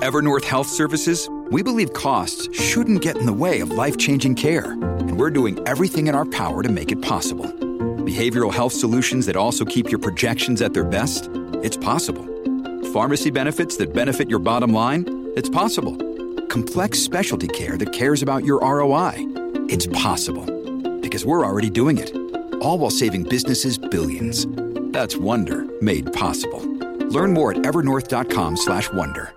At Evernorth Health Services, we believe costs shouldn't get in the way of life-changing care, and we're doing everything in our power to make it possible. Behavioral health solutions that also keep your projections at their best? It's possible. Pharmacy benefits that benefit your bottom line? It's possible. Complex specialty care that cares about your ROI? It's possible. Because we're already doing it. All while saving businesses billions. That's Wonder made possible. Learn more at evernorth.com/wonder.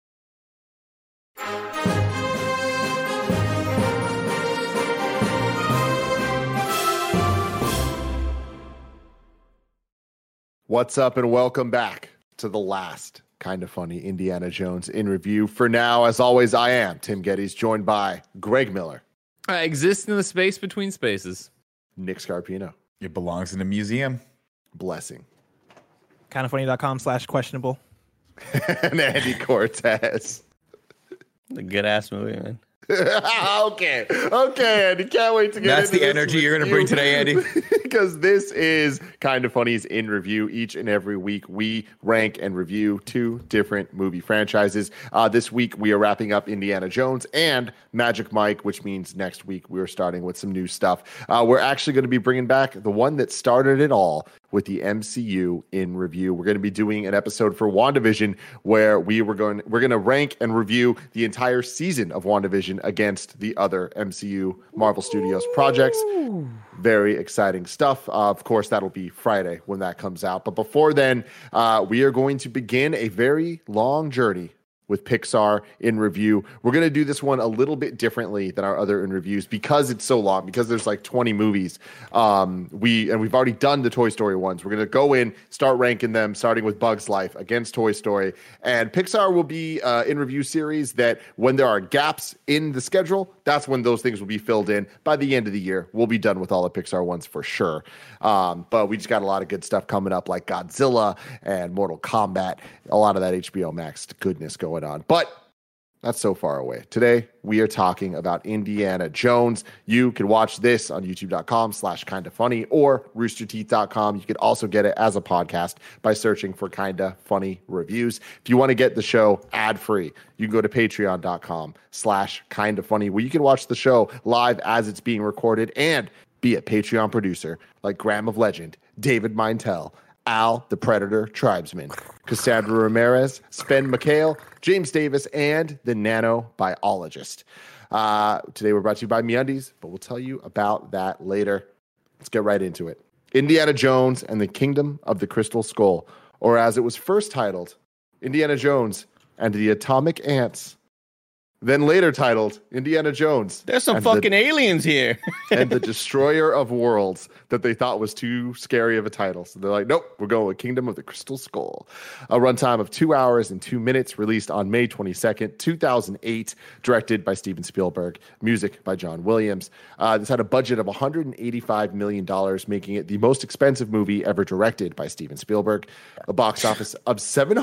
What's up and welcome back to the last Kind of Funny Indiana Jones in review. For now, as always, I am Tim Geddes, joined by Greg Miller. I exist in the space between spaces. Nick Scarpino. It belongs in a museum. Blessing. Kindoffunny.com/questionable. And Andy Cortez. A good ass movie, man. Okay, Andy. Can't wait to get That's into the energy you're going to bring today, Andy. Because this is Kind of Funny's in review. Each and every week, we rank and review 2 different movie franchises. This week, we are wrapping up Indiana Jones and Magic Mike, which means next week we are starting with some new stuff. We're actually going to be bringing back the one that started it all with the MCU in review. We're going to be doing an episode for WandaVision where we're going to rank and review the entire season of WandaVision against the other MCU Marvel Studios projects. Very exciting stuff. Of course, that'll be Friday when that comes out. But before then, we are going to begin a very long journey with Pixar in review. We're going to do this one a little bit differently than our other in reviews because it's so long, because there's like 20 movies. We've already done the Toy Story ones. We're going to go in, start ranking them, starting with Bug's Life against Toy Story. And Pixar will be in review series that when there are gaps in the schedule, that's when those things will be filled in. By the end of the year, we'll be done with all the Pixar ones for sure. But we just got a lot of good stuff coming up, like Godzilla and Mortal Kombat, a lot of that HBO Max goodness going on. But that's so far away. Today, we are talking about Indiana Jones. You can watch this on youtube.com/kindafunny or roosterteeth.com. You could also get it as a podcast by searching for Kinda Funny Reviews. If you want to get the show ad-free, you can go to patreon.com/kindafunny, where you can watch the show live as it's being recorded and be a Patreon producer like Graham of Legend, David Mintel, Al, the Predator Tribesman, Cassandra Ramirez, Sven McHale, James Davis, and the Nanobiologist. Today we're brought to you by MeUndies, but we'll tell you about that later. Let's get right into it. Indiana Jones and the Kingdom of the Crystal Skull, or as it was first titled, Indiana Jones and the Atomic Ants. Then later titled Indiana Jones. There's some fucking aliens here. And the Destroyer of Worlds, that they thought was too scary of a title. So they're like, nope, we're going with Kingdom of the Crystal Skull. A runtime of 2 hours and 2 minutes, released on May 22nd, 2008, directed by Steven Spielberg, music by John Williams. This had a budget of $185 million, making it the most expensive movie ever directed by Steven Spielberg. A box office of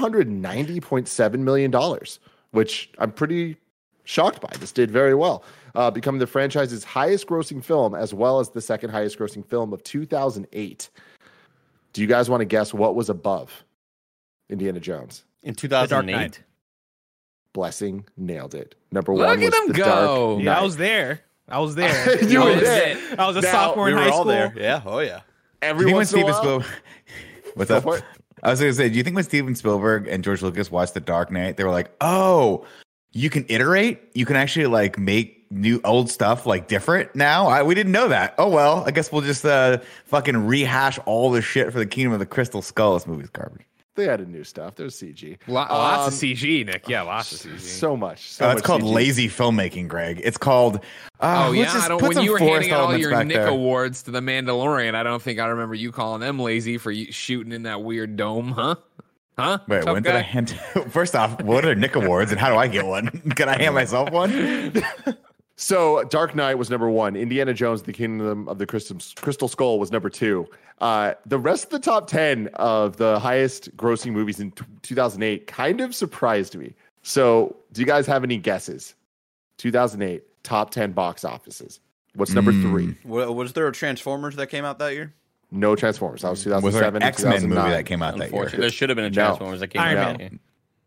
$790.7 million, which I'm pretty shocked by. This did very well, becoming the franchise's highest grossing film, as well as the second highest grossing film of 2008. Do you guys want to guess what was above Indiana Jones? In 2008? Blessing nailed it. Number Look one was at him The go. Dark Knight. Yeah, I was there. You were there. I was a Now, sophomore in high school. Yeah. Oh, yeah. Every Do you once think in a when while. Steven What's Go up? for it. I was going to say, do you think when Steven Spielberg and George Lucas watched The Dark Knight, they were like, oh, you can iterate? You can actually like make new old stuff like different now? We didn't know that. Oh, well, I guess we'll just fucking rehash all the shit for the Kingdom of the Crystal Skull. This movie's garbage. They added new stuff. There's CG. Lots of CG, Nick. Yeah, lots of CG. So much. It's much called CG. lazy filmmaking, Greg. It's called. Oh, let's yeah. just I don't, put when some you were forest handing out all elements your back Nick there. awards to The Mandalorian, I don't think I remember you calling them lazy for shooting in that weird dome, huh? Huh? Wait, Tough when guy? did I hand? First off, what are Nick Awards and how do I get one? Can I hand myself one? So Dark Knight was number one. Indiana Jones, the Kingdom of the Crystal Skull was number two. The rest of the top 10 of the highest grossing movies in 2008 kind of surprised me. So do you guys have any guesses? 2008, top 10 box offices. What's number three? Was there a Transformers that came out that year? No Transformers. That was Was there 2007 an X-Men movie 2009. that came out that year? Unfortunately, there should have been a No. Transformers that came Iron out. Man.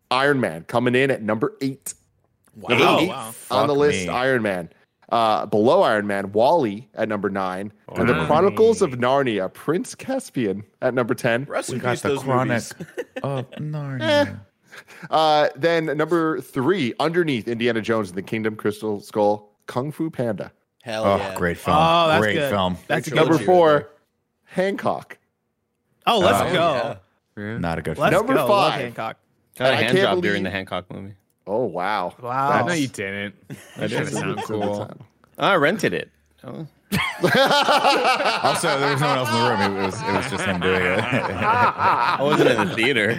Iron Man coming in at number 8. Number Oh, 8 wow. on the Fuck list, me. Iron Man. Below Iron Man, Wall-E at number 9. And the Chronicles of Narnia, Prince Caspian at number 10. Rest We in got peace, the those chronic movies. of Narnia. Then number 3, underneath Indiana Jones and the Kingdom Crystal Skull, Kung Fu Panda. Hell Oh, yeah. great film. Oh, that's great good. film. That's a good Number one. 4, Hancock. Oh, let's Oh, go. Yeah. Not a good Let's film. Number go. Love 5. Hancock. Got a I hand can't job believe- during the Hancock movie. Oh, wow. Wow. No, you didn't. That should sound cool. I rented it. Oh. Also, there was no one else in the room. It was just him doing it. I wasn't in the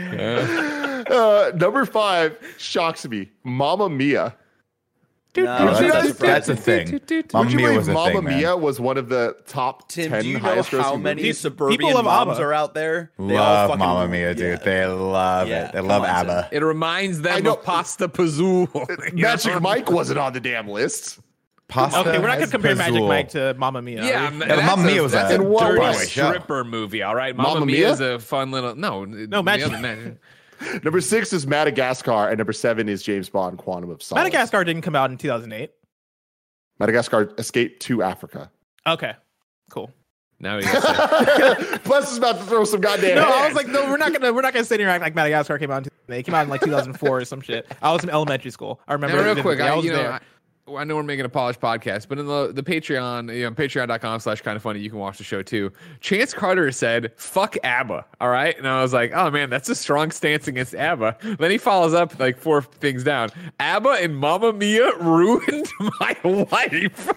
theater. Number 5 shocks me. Mamma Mia. No, That's a thing. Mamma Would you Mia believe was a Mamma thing, man. Mia was one of the top Tim, 10 do you know highest how grossing many movies? suburban People love moms ABBA. are out there? They all Love fucking Mamma Mia, dude. yeah. They love Yeah, it. They come love on, ABBA. It reminds I them know. of Pasta Pazzoul. You know? Magic Mike wasn't on the damn list. Pasta Okay, we're not gonna has compare Magic Pazzoul. Mike to Mamma Mia. Yeah, are we? that's Mamma Mia was that's a a what dirty Broadway show. stripper movie. All right, Mamma Mamma Mia? Mia is a fun little no. Magic- Number 6 is Madagascar, and number 7 is James Bond: Quantum of Solace. Madagascar didn't come out in 2008. Madagascar escaped to Africa. Okay, cool. Now you got Plus, is about to throw some goddamn. No, I hands. was like, no, we're not gonna sit here and act like Madagascar came out in 2008. It came out in like 2004 or some shit. I was in elementary school. I remember. Now, real it quick, vividly. I I, was you know, there. I know we're making a polished podcast, but in the Patreon, patreon.com/kindoffunny, you can watch the show too. Chance Carter said, "Fuck ABBA." All right, and I was like, "Oh man, that's a strong stance against ABBA." Then he follows up like 4 things down. ABBA and Mamma Mia ruined my life.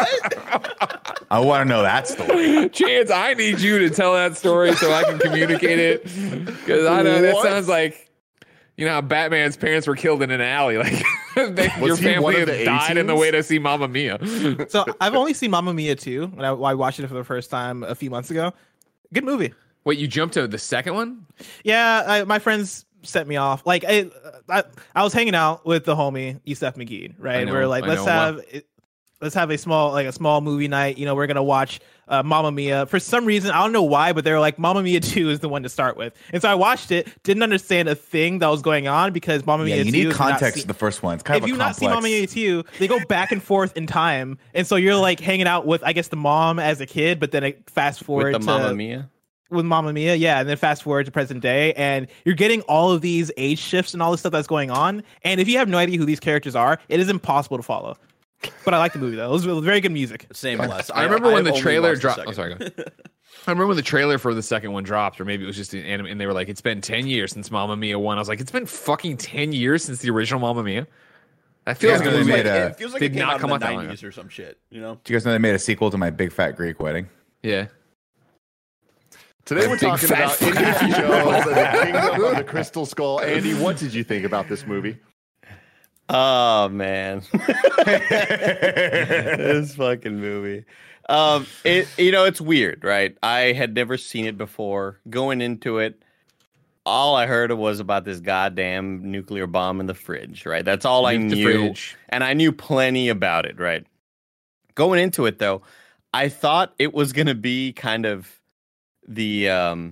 What? I want to know that story. Chance, I need you to tell that story so I can communicate it, because I know that What? sounds like. You know how Batman's parents were killed in an alley. Like your he one family of the died in the A-teens? way to see Mamma Mia. So I've only seen Mamma Mia 2 when I watched it for the first time a few months ago. Good movie. Wait, you jumped to the second one? Yeah, my friends set me off. Like I was hanging out with the homie Yusef McGee, right? know, We're like, I let's know. have a small movie night. You know, we're gonna watch Mamma Mia. For some reason, I don't know why, but they were like, Mamma Mia 2 is the one to start with. And so I watched it, didn't understand a thing that was going on because Mamma Yeah, Mia 2. you need if you've not context seen- to the first one. It's kind if of a you've not complex. seen Mamma Mia 2, they go back and forth in time. And so you're like hanging out with, I guess, the mom as a kid, but then it fast forward With the to Mamma Mia. with Mamma Mia, yeah, and then fast forward to present day, and you're getting all of these age shifts and all this stuff that's going on. And if you have no idea who these characters are, it is impossible to follow. But I like the movie though; it was very good music. Same less. I remember when the only trailer watched the dropped. second. Oh, sorry. Go ahead. I remember when the trailer for the second one dropped, or maybe it was just an anime, and they were like, "It's been 10 years since Mamma Mia 1." I was like, "It's been fucking 10 years since the original Mamma Mia." That feels Yeah, like they a movie. made It feels like did it came not out come in out the that long 90s or some shit. You know? Do you guys know they made a sequel to My Big Fat Greek Wedding? Yeah. Today we're Big talking fat about Indiana Jones and the Kingdom of the Crystal Skull. Andy, what did you think about this movie? Oh man, this fucking movie. It's weird, right? I had never seen it before. Going into it, all I heard was about this goddamn nuclear bomb in the fridge, right? That's all I Nuke the knew, fridge. and I knew plenty about it, right? Going into it though, I thought it was gonna be kind of the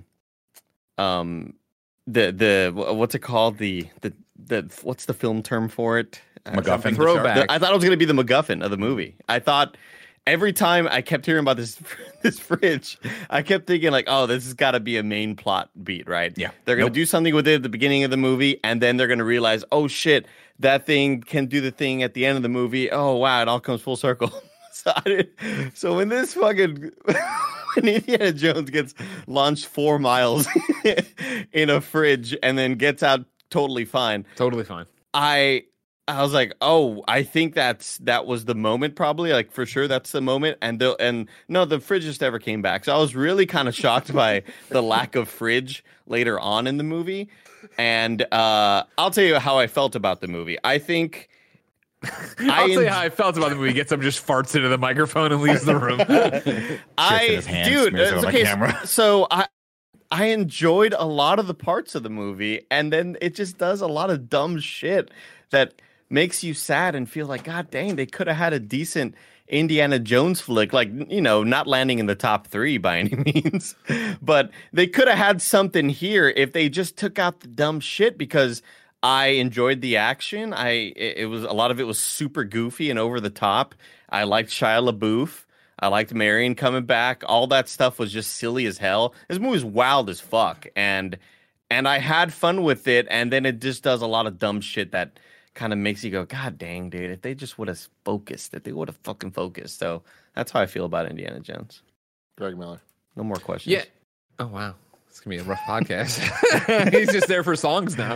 what's it called, the what's the film term for it? MacGuffin. Throwback. I thought it was going to be the MacGuffin of the movie. I thought every time I kept hearing about this fridge, I kept thinking like, oh, this has got to be a main plot beat, right? Yeah. They're going to Nope. do something with it at the beginning of the movie, and then they're going to realize, oh shit, that thing can do the thing at the end of the movie. Oh wow, it all comes full circle. So when this fucking when Indiana Jones gets launched 4 miles in a fridge and then gets out totally fine, Totally fine. I was like, oh, I think that was the moment, probably, like for sure that's the moment. And no, the fridge just never came back. So I was really kind of shocked by the lack of fridge later on in the movie. And I'll tell you how I felt about the movie. I think I'll tell you how I felt about the movie. Gets up, just farts into the microphone and leaves the room. Shits in his hand, dude, smears it on the okay, camera. so I enjoyed a lot of the parts of the movie, and then it just does a lot of dumb shit that makes you sad and feel like, God dang, they could have had a decent Indiana Jones flick, like, you know, not landing in the top 3 by any means, but they could have had something here if they just took out the dumb shit, because I enjoyed the action. It was a lot of it was super goofy and over the top. I liked Shia LaBeouf. I liked Marion coming back. All that stuff was just silly as hell. This movie was wild as fuck, and I had fun with it. And then it just does a lot of dumb shit that kind of makes you go, God dang, dude! If they just would have focused, if they would have fucking focused. So that's how I feel about Indiana Jones. Greg Miller. No more questions. Yeah. Oh wow, it's gonna be a rough podcast. He's just there for songs now.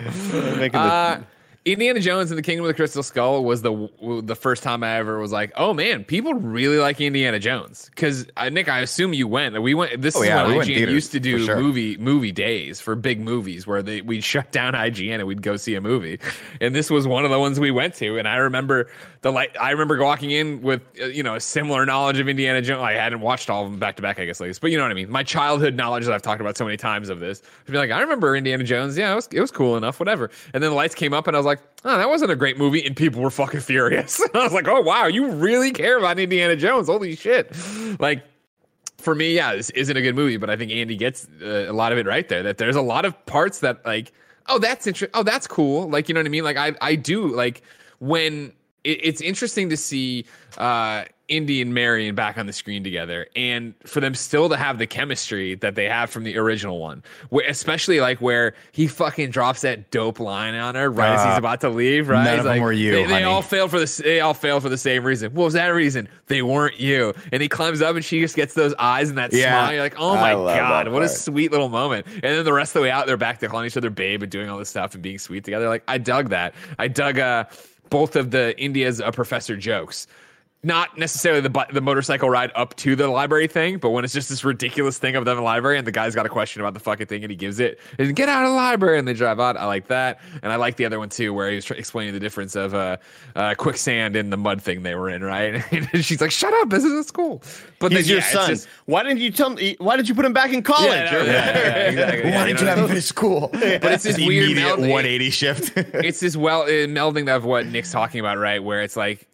Indiana Jones and the Kingdom of the Crystal Skull was the first time I ever was like, oh man, people really like Indiana Jones. Because Nick, I assume you went. We went. This is when IGN used to do movie days for big movies where we'd shut down IGN and we'd go see a movie. And this was one of the ones we went to. And I remember walking in with a similar knowledge of Indiana Jones. I hadn't watched all of them back to back, I guess, but you know what I mean. My childhood knowledge that I've talked about so many times of this. I'd be like, I remember Indiana Jones. Yeah, it was cool enough, whatever. And then the lights came up and I was like, oh, that wasn't a great movie, and people were fucking furious. I was like, oh wow, you really care about Indiana Jones? Holy shit! Like, for me, yeah, this isn't a good movie, but I think Andy gets a lot of it right there. That there's a lot of parts that like, oh, that's interesting. Oh, that's cool. Like, you know what I mean? Like, I do like when it's interesting to see Indy and Marion back on the screen together, and for them still to have the chemistry that they have from the original one, especially like where he fucking drops that dope line on her right as he's about to leave. Right? None of them were you. They all failed for the same reason. What was that reason? They weren't you. And he climbs up, and she just gets those eyes and that smile. You're like, oh my god, what a sweet little moment. And then the rest of the way out, they're back to calling each other babe and doing all this stuff and being sweet together. Like, I dug that. I dug both of the Indy as a professor jokes. Not necessarily the motorcycle ride up to the library thing, but when it's just this ridiculous thing of them in the library and the guy's got a question about the fucking thing and he gives it, and get out of the library, and they drive out. I like that. And I like the other one too, where he was explaining the difference of quicksand and the mud thing they were in, right? And she's like, shut up, this isn't school. But he's your son. Why didn't you tell me? Why did you put him back in college? Exactly. Why did you have him finish school? But it's this weird immediate 180 shift. It's this melding of what Nick's talking about, right? Where it's like,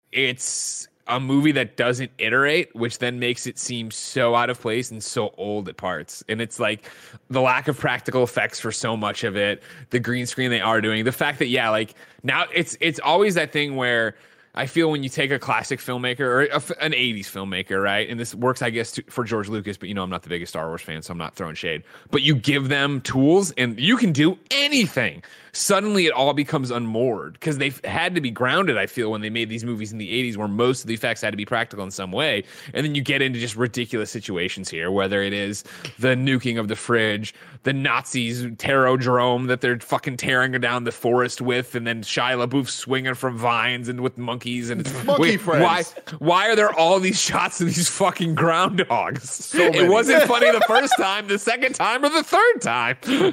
it's a movie that doesn't iterate, which then makes it seem so out of place and so old at parts. And it's like the lack of practical effects for so much of it, the green screen they are doing, the fact that, yeah, like now it's always that thing where I feel when you take a classic filmmaker or an 80s filmmaker, right? And this works, I guess, for George Lucas, but I'm not the biggest Star Wars fan, so I'm not throwing shade. But you give them tools and you can do anything. Suddenly it all becomes unmoored because they've had to be grounded, I feel, when they made these movies in the 80s where most of the effects had to be practical in some way. And then you get into just ridiculous situations here, whether it is the nuking of the fridge, the Nazis, Terrodrome that they're fucking tearing down the forest with, and then Shia LaBeouf swinging from vines and with monkeys. And Monkey friends. Why are there all these shots of these fucking groundhogs? It wasn't funny the first time, the second time, or the third time.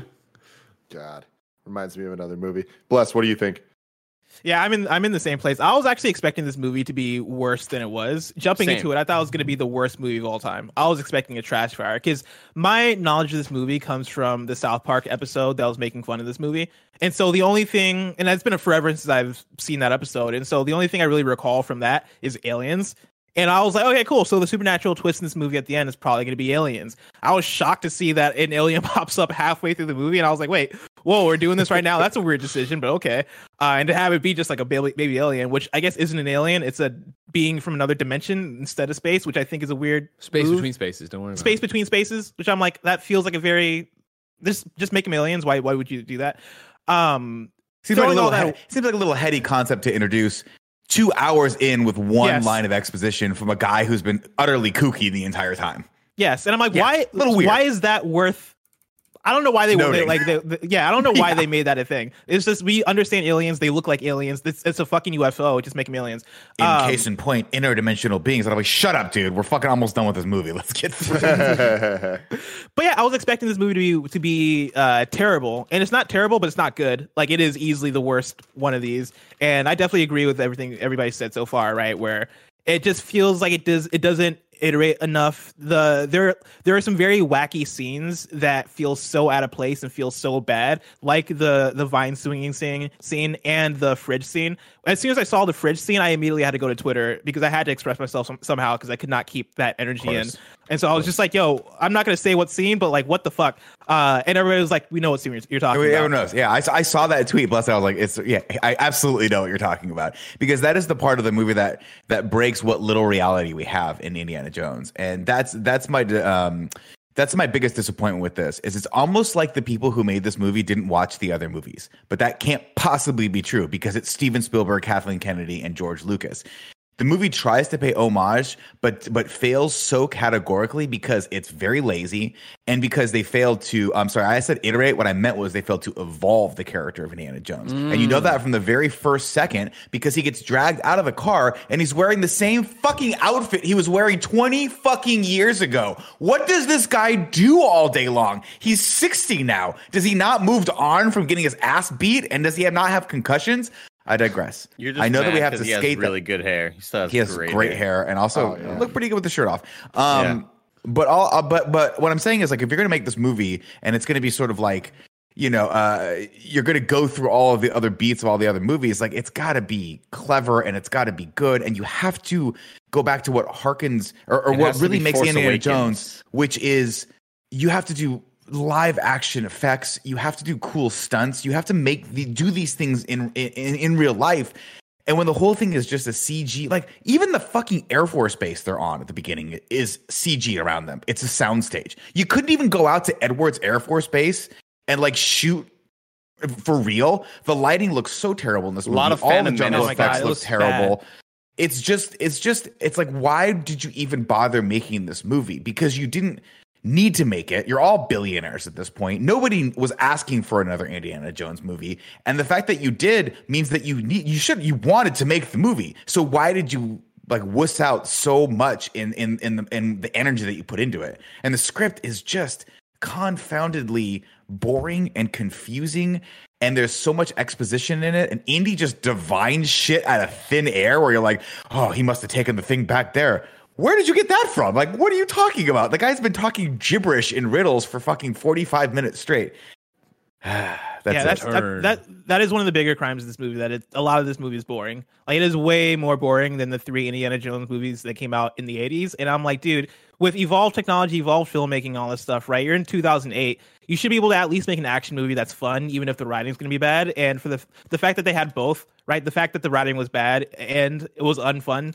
God. Reminds me of another movie. Bless, what do you think? Yeah, I'm in the same place. I was actually expecting this movie to be worse than it was. Jumping into it, I thought it was going to be the worst movie of all time. I was expecting a trash fire because my knowledge of this movie comes from the South Park episode that was making fun of this movie. And so the only thing, and it's been forever since I've seen that episode. And so the only thing I really recall from that is aliens. And I was like, okay, cool. So the supernatural twist in this movie at the end is probably going to be aliens. I was shocked to see that an alien pops up halfway through the movie. And I was like, wait, whoa, we're doing this right now? That's a weird decision, but okay. And to have it be just like a baby alien, which I guess isn't an alien. It's a being from another dimension instead of space, which I think is a weird space between spaces. Don't worry about space between spaces, which I'm like, that feels like a very, just make them aliens. Why would you do that? Seems like a little heady concept to introduce 2 hours in with one line of exposition from a guy who's been utterly kooky the entire time. Yes, and I'm like, why is that worth? I don't know why I don't know why they made that a thing. It's just, we understand aliens; they look like aliens. It's a fucking UFO. Just make them aliens. Case in point, interdimensional beings. And I'm like, shut up, dude. We're fucking almost done with this movie. Let's get through it. But yeah, I was expecting this movie to be terrible, and it's not terrible, but it's not good. Like, it is easily the worst one of these, and I definitely agree with everything everybody said so far. Right, where it just feels like it doesn't iterate enough. There are some very wacky scenes that feel so out of place and feel so bad, like the vine swinging scene and the fridge scene. As soon as I saw the fridge scene, I immediately had to go to Twitter because I had to express myself somehow because I could not keep that energy in. And so I was just like, yo, I'm not going to say what scene, but like, what the fuck? And everybody was like, we know what scene you're talking about. Everyone knows. Yeah, I saw that tweet. Plus, I was like, I absolutely know what you're talking about, because that is the part of the movie that breaks what little reality we have in Indiana Jones, and that's my biggest disappointment with this. Is it's almost like the people who made this movie didn't watch the other movies, but that can't possibly be true because it's Steven Spielberg, Kathleen Kennedy, and George Lucas. The movie tries to pay homage, but fails so categorically because it's very lazy and because they failed to. I'm sorry, I said iterate. What I meant was they failed to evolve the character of Indiana Jones, and you know that from the very first second because he gets dragged out of the car and he's wearing the same fucking outfit he was wearing 20 fucking years ago. What does this guy do all day long? He's 60 now. Does he not moved on from getting his ass beat, and does he not have concussions? I digress. You're just I know that we mad have to 'cause he has skate. really good hair. He has great hair and also look pretty good with the shirt off. Yeah. But what I'm saying is, like, if you're gonna make this movie and it's gonna be sort of like, you're gonna go through all of the other beats of all the other movies, like it's gotta be clever and it's gotta be good, and you have to go back to what harkens or It what has to really be makes Force Indiana Awakens. Jones, which is you have to do live action effects, you have to do cool stunts, you have to do these things in real life. And when the whole thing is just a CG, like even the fucking Air Force base they're on at the beginning is CG around them. It's a soundstage. You couldn't even go out to Edwards Air Force Base and like shoot for real. The lighting looks so terrible in this movie. lot of all the Phantom jungle Menace effects vibes. It look looks terrible. bad. It's like, why did you even bother making this movie? Because you didn't need to make it. You're all billionaires at this point. Nobody was asking for another Indiana Jones movie, and the fact that you did means that you wanted to make the movie. So why did you like wuss out so much in the energy that you put into it? And the script is just confoundedly boring and confusing, and there's so much exposition in it, and Indy just divines shit out of thin air where you're like, oh, he must have taken the thing back there. Where did you get that from? Like, what are you talking about? The guy's been talking gibberish in riddles for fucking 45 minutes straight. That's that is one of the bigger crimes of this movie. That a lot of this movie is boring. Like, it is way more boring than the 3 Indiana Jones movies that came out in the 80s. And I'm like, dude, with evolved technology, evolved filmmaking, all this stuff, right? You're in 2008. You should be able to at least make an action movie that's fun, even if the writing's going to be bad. And for the fact that they had both, right? The fact that the writing was bad and it was unfun,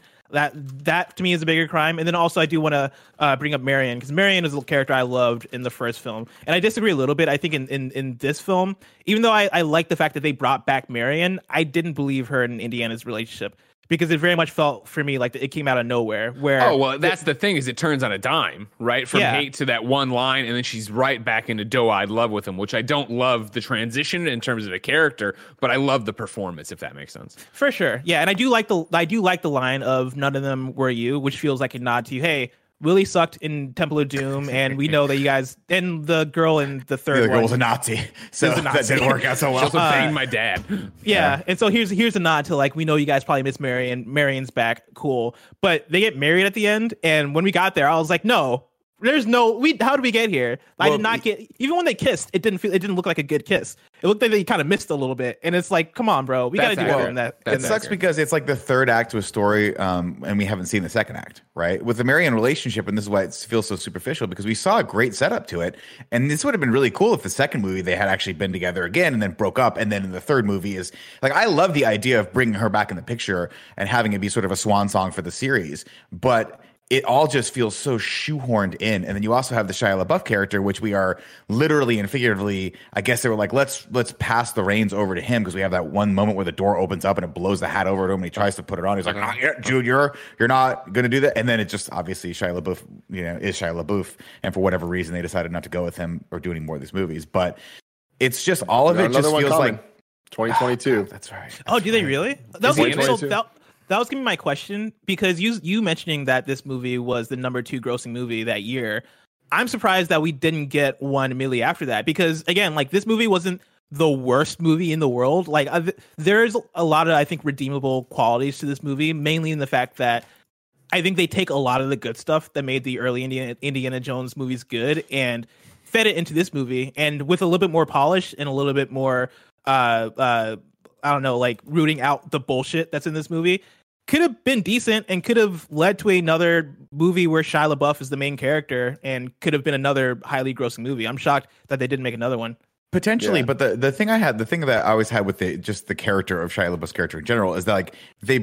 that to me is a bigger crime. And then also I do want to bring up Marion, because Marion is a character I loved in the first film, and I disagree a little bit. I think in this film, even though I like the fact that they brought back Marion, I didn't believe her and Indiana's relationship, because it very much felt for me like it came out of nowhere. That's the thing, is it turns on a dime, right? From hate to that one line, and then she's right back into doe-eyed love with him, which I don't love the transition in terms of the character, but I love the performance, if that makes sense. For sure, yeah, and I do like the line of "none of them were you," which feels like a nod to, hey, Willie sucked in Temple of Doom, and we know that you guys, and the girl in the third the girl one was a Nazi, so was a that Nazi. didn't work out so She well. also banged my dad. Yeah, and so here's a nod to, like, we know you guys probably miss Marion. Marion's back, cool. But they get married at the end, and when we got there, I was like, no, there's no. How did we get here? I did not get. Even when they kissed, it didn't look like a good kiss. It looked like they kind of missed a little bit, and it's like, come on, bro, we got to do better than that. It sucks because it's like the third act to a story, and we haven't seen the second act, right? With the Marion relationship, and this is why it feels so superficial, because we saw a great setup to it, and this would have been really cool if the second movie they had actually been together again and then broke up, and then in the third movie is like, I love the idea of bringing her back in the picture and having it be sort of a swan song for the series, but it all just feels so shoehorned in. And then you also have the Shia LaBeouf character, which we are literally and figuratively, I guess they were like, let's pass the reins over to him, because we have that one moment where the door opens up and it blows the hat over to him and he tries to put it on. He's like, not yet, Junior, you're not going to do that. And then it just, obviously Shia LaBeouf, is Shia LaBeouf. And for whatever reason, they decided not to go with him or do any more of these movies. But it's just, all of it Another just one feels coming. like 2022. That's right. Oh, do they really? Is it 22? That was gonna be my question, because you mentioning that this movie was the number 2 grossing movie that year. I'm surprised that we didn't get one immediately after that, because again, like, this movie wasn't the worst movie in the world. Like, there's a lot of, I think, redeemable qualities to this movie, mainly in the fact that I think they take a lot of the good stuff that made the early Indiana Jones movies good and fed it into this movie, and with a little bit more polish and a little bit more I don't know, like, rooting out the bullshit that's in this movie, could have been decent and could have led to another movie where Shia LaBeouf is the main character and could have been another highly grossing movie. I'm shocked that they didn't make another one. Potentially, Yeah. but the thing that I always had with just the character of Shia LaBeouf's character in general is that like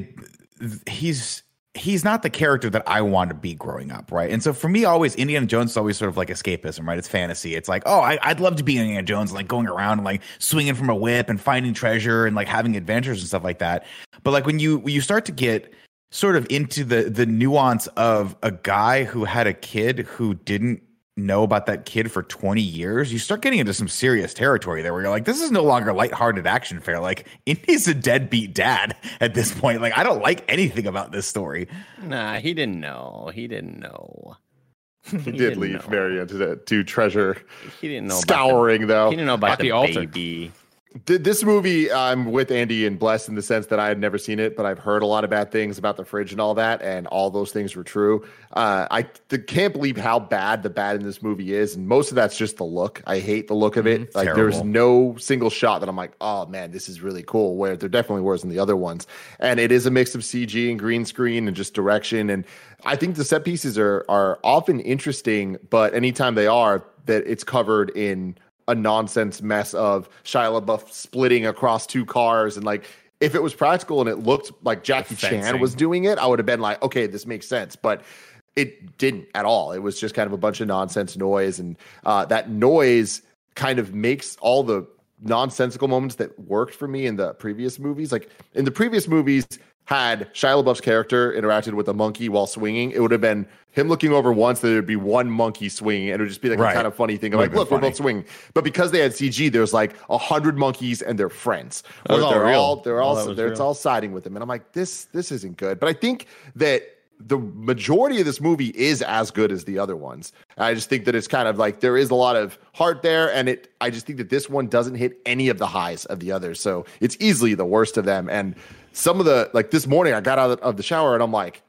he's not the character that I want to be growing up, right? And so for me, always Indiana Jones is always sort of like escapism, right? It's fantasy. It's like, oh, I'd love to be Indiana Jones, like going around and like swinging from a whip and finding treasure and like having adventures and stuff like that. But like when you start to get sort of into the nuance of a guy who had a kid who didn't know about that kid for 20 years, you start getting into some serious territory there where you're like, this is no longer lighthearted action fare. Like, Indy's a deadbeat dad at this point. Like, I don't like anything about this story. Nah, he didn't know. He didn't know. He did didn't leave know. Marion to treasure He didn't know. scouring, though. He didn't know about the the altar. baby. This movie, I'm with Andy and blessed in the sense that I had never seen it, but I've heard a lot of bad things about the fridge and all that, and all those things were true. I can't believe how bad the bad in this movie is, and most of that's just the look. I hate the look of it. Like, there's Terrible. no single shot that I'm like, oh man, this is really cool, where there definitely was in the other ones. And it is a mix of CG and green screen and just direction. And I think the set pieces are often interesting, but anytime they are, that it's covered in a nonsense mess of Shia LaBeouf splitting across two cars. And like, if it was practical and it looked like Jackie Chan fencing. was doing it, I would have been like, okay, this makes sense. But it didn't at all. It was just kind of a bunch of nonsense noise. And that noise kind of makes all the nonsensical moments that worked for me in the previous movies. Like in the previous movies, had Shia LaBeouf's character interacted with a monkey while swinging, it would have been him looking over once, there would be one monkey swinging, and it would just be like Right. a kind of funny thing. Of Would've like, look, been we're both swinging. But because they had CG, there's like 100 monkeys and they're friends. That was Where all they're real. all they're All all that was it's real. all siding with him, and I'm like, this isn't good. But I think that the majority of this movie is as good as the other ones. I just think that it's kind of like there is a lot of heart there, and I just think that this one doesn't hit any of the highs of the others. So it's easily the worst of them. And some of the, like this morning, I got out of the shower and I'm like,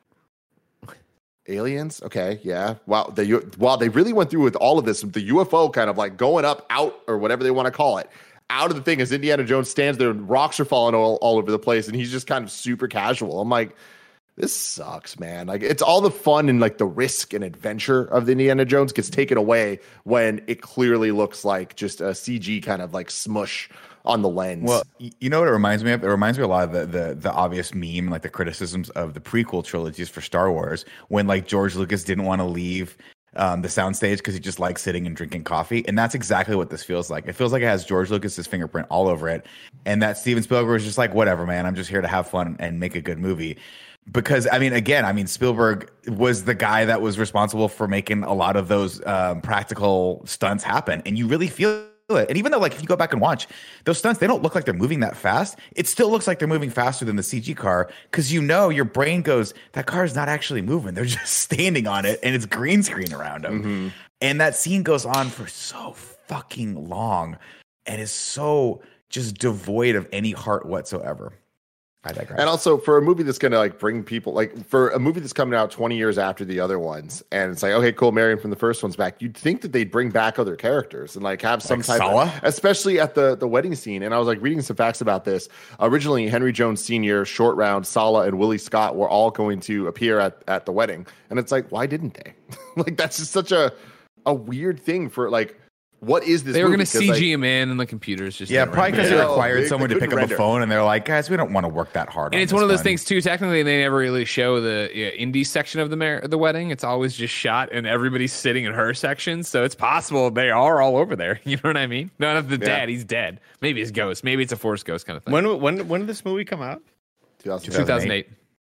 aliens? Okay, yeah. Wow, they really went through with all of this, the UFO kind of like going up, out, or whatever they want to call it, out of the thing as Indiana Jones stands there and rocks are falling all over the place, and he's just kind of super casual. I'm like, this sucks, man. Like, it's all the fun and like the risk and adventure of the Indiana Jones gets taken away when it clearly looks like just a CG kind of like smush on the lens. Well, you know what it reminds me of? It reminds me a lot of the obvious meme, like the criticisms of the prequel trilogies for Star Wars, when like George Lucas didn't want to leave the soundstage because he just likes sitting and drinking coffee. And that's exactly what this feels like. It feels like it has George Lucas's fingerprint all over it. And that Steven Spielberg is just like, whatever, man, I'm just here to have fun and make a good movie. Because Spielberg was the guy that was responsible for making a lot of those practical stunts happen. And you really feel it. And even though, like, if you go back and watch those stunts, they don't look like they're moving that fast. It still looks like they're moving faster than the CG car, because you know your brain goes, that car is not actually moving. They're just standing on it, and it's green screen around them. Mm-hmm. And that scene goes on for so fucking long and is so just devoid of any heart whatsoever. I digress. And also for a movie that's going to like bring people, like for a movie that's coming out 20 years after the other ones, and it's like, okay, cool, Marion from the first one's back. You'd think that they'd bring back other characters and like have some Like type Sala? of, especially at the wedding scene. And I was like reading some facts about this. Originally, Henry Jones Sr., Short Round, Sala, and Willie Scott were all going to appear at the wedding. And it's like, why didn't they? Like, that's just such a weird thing for like, what is this They were movie? going to 'Cause, CG like, him in, and the computers just Yeah, didn't probably render because it. they Yeah, required they someone to pick couldn't up render. a phone, and they're like, guys, we don't want to work that hard. And on it's one of this those things too. Technically, they never really show the indie section of the wedding. It's always just shot, and everybody's sitting in her section. So it's possible they are all over there. You know what I mean? None of the dad. He's dead. Maybe it's ghost. Maybe it's a Force ghost kind of thing. When did this movie come out? 2008.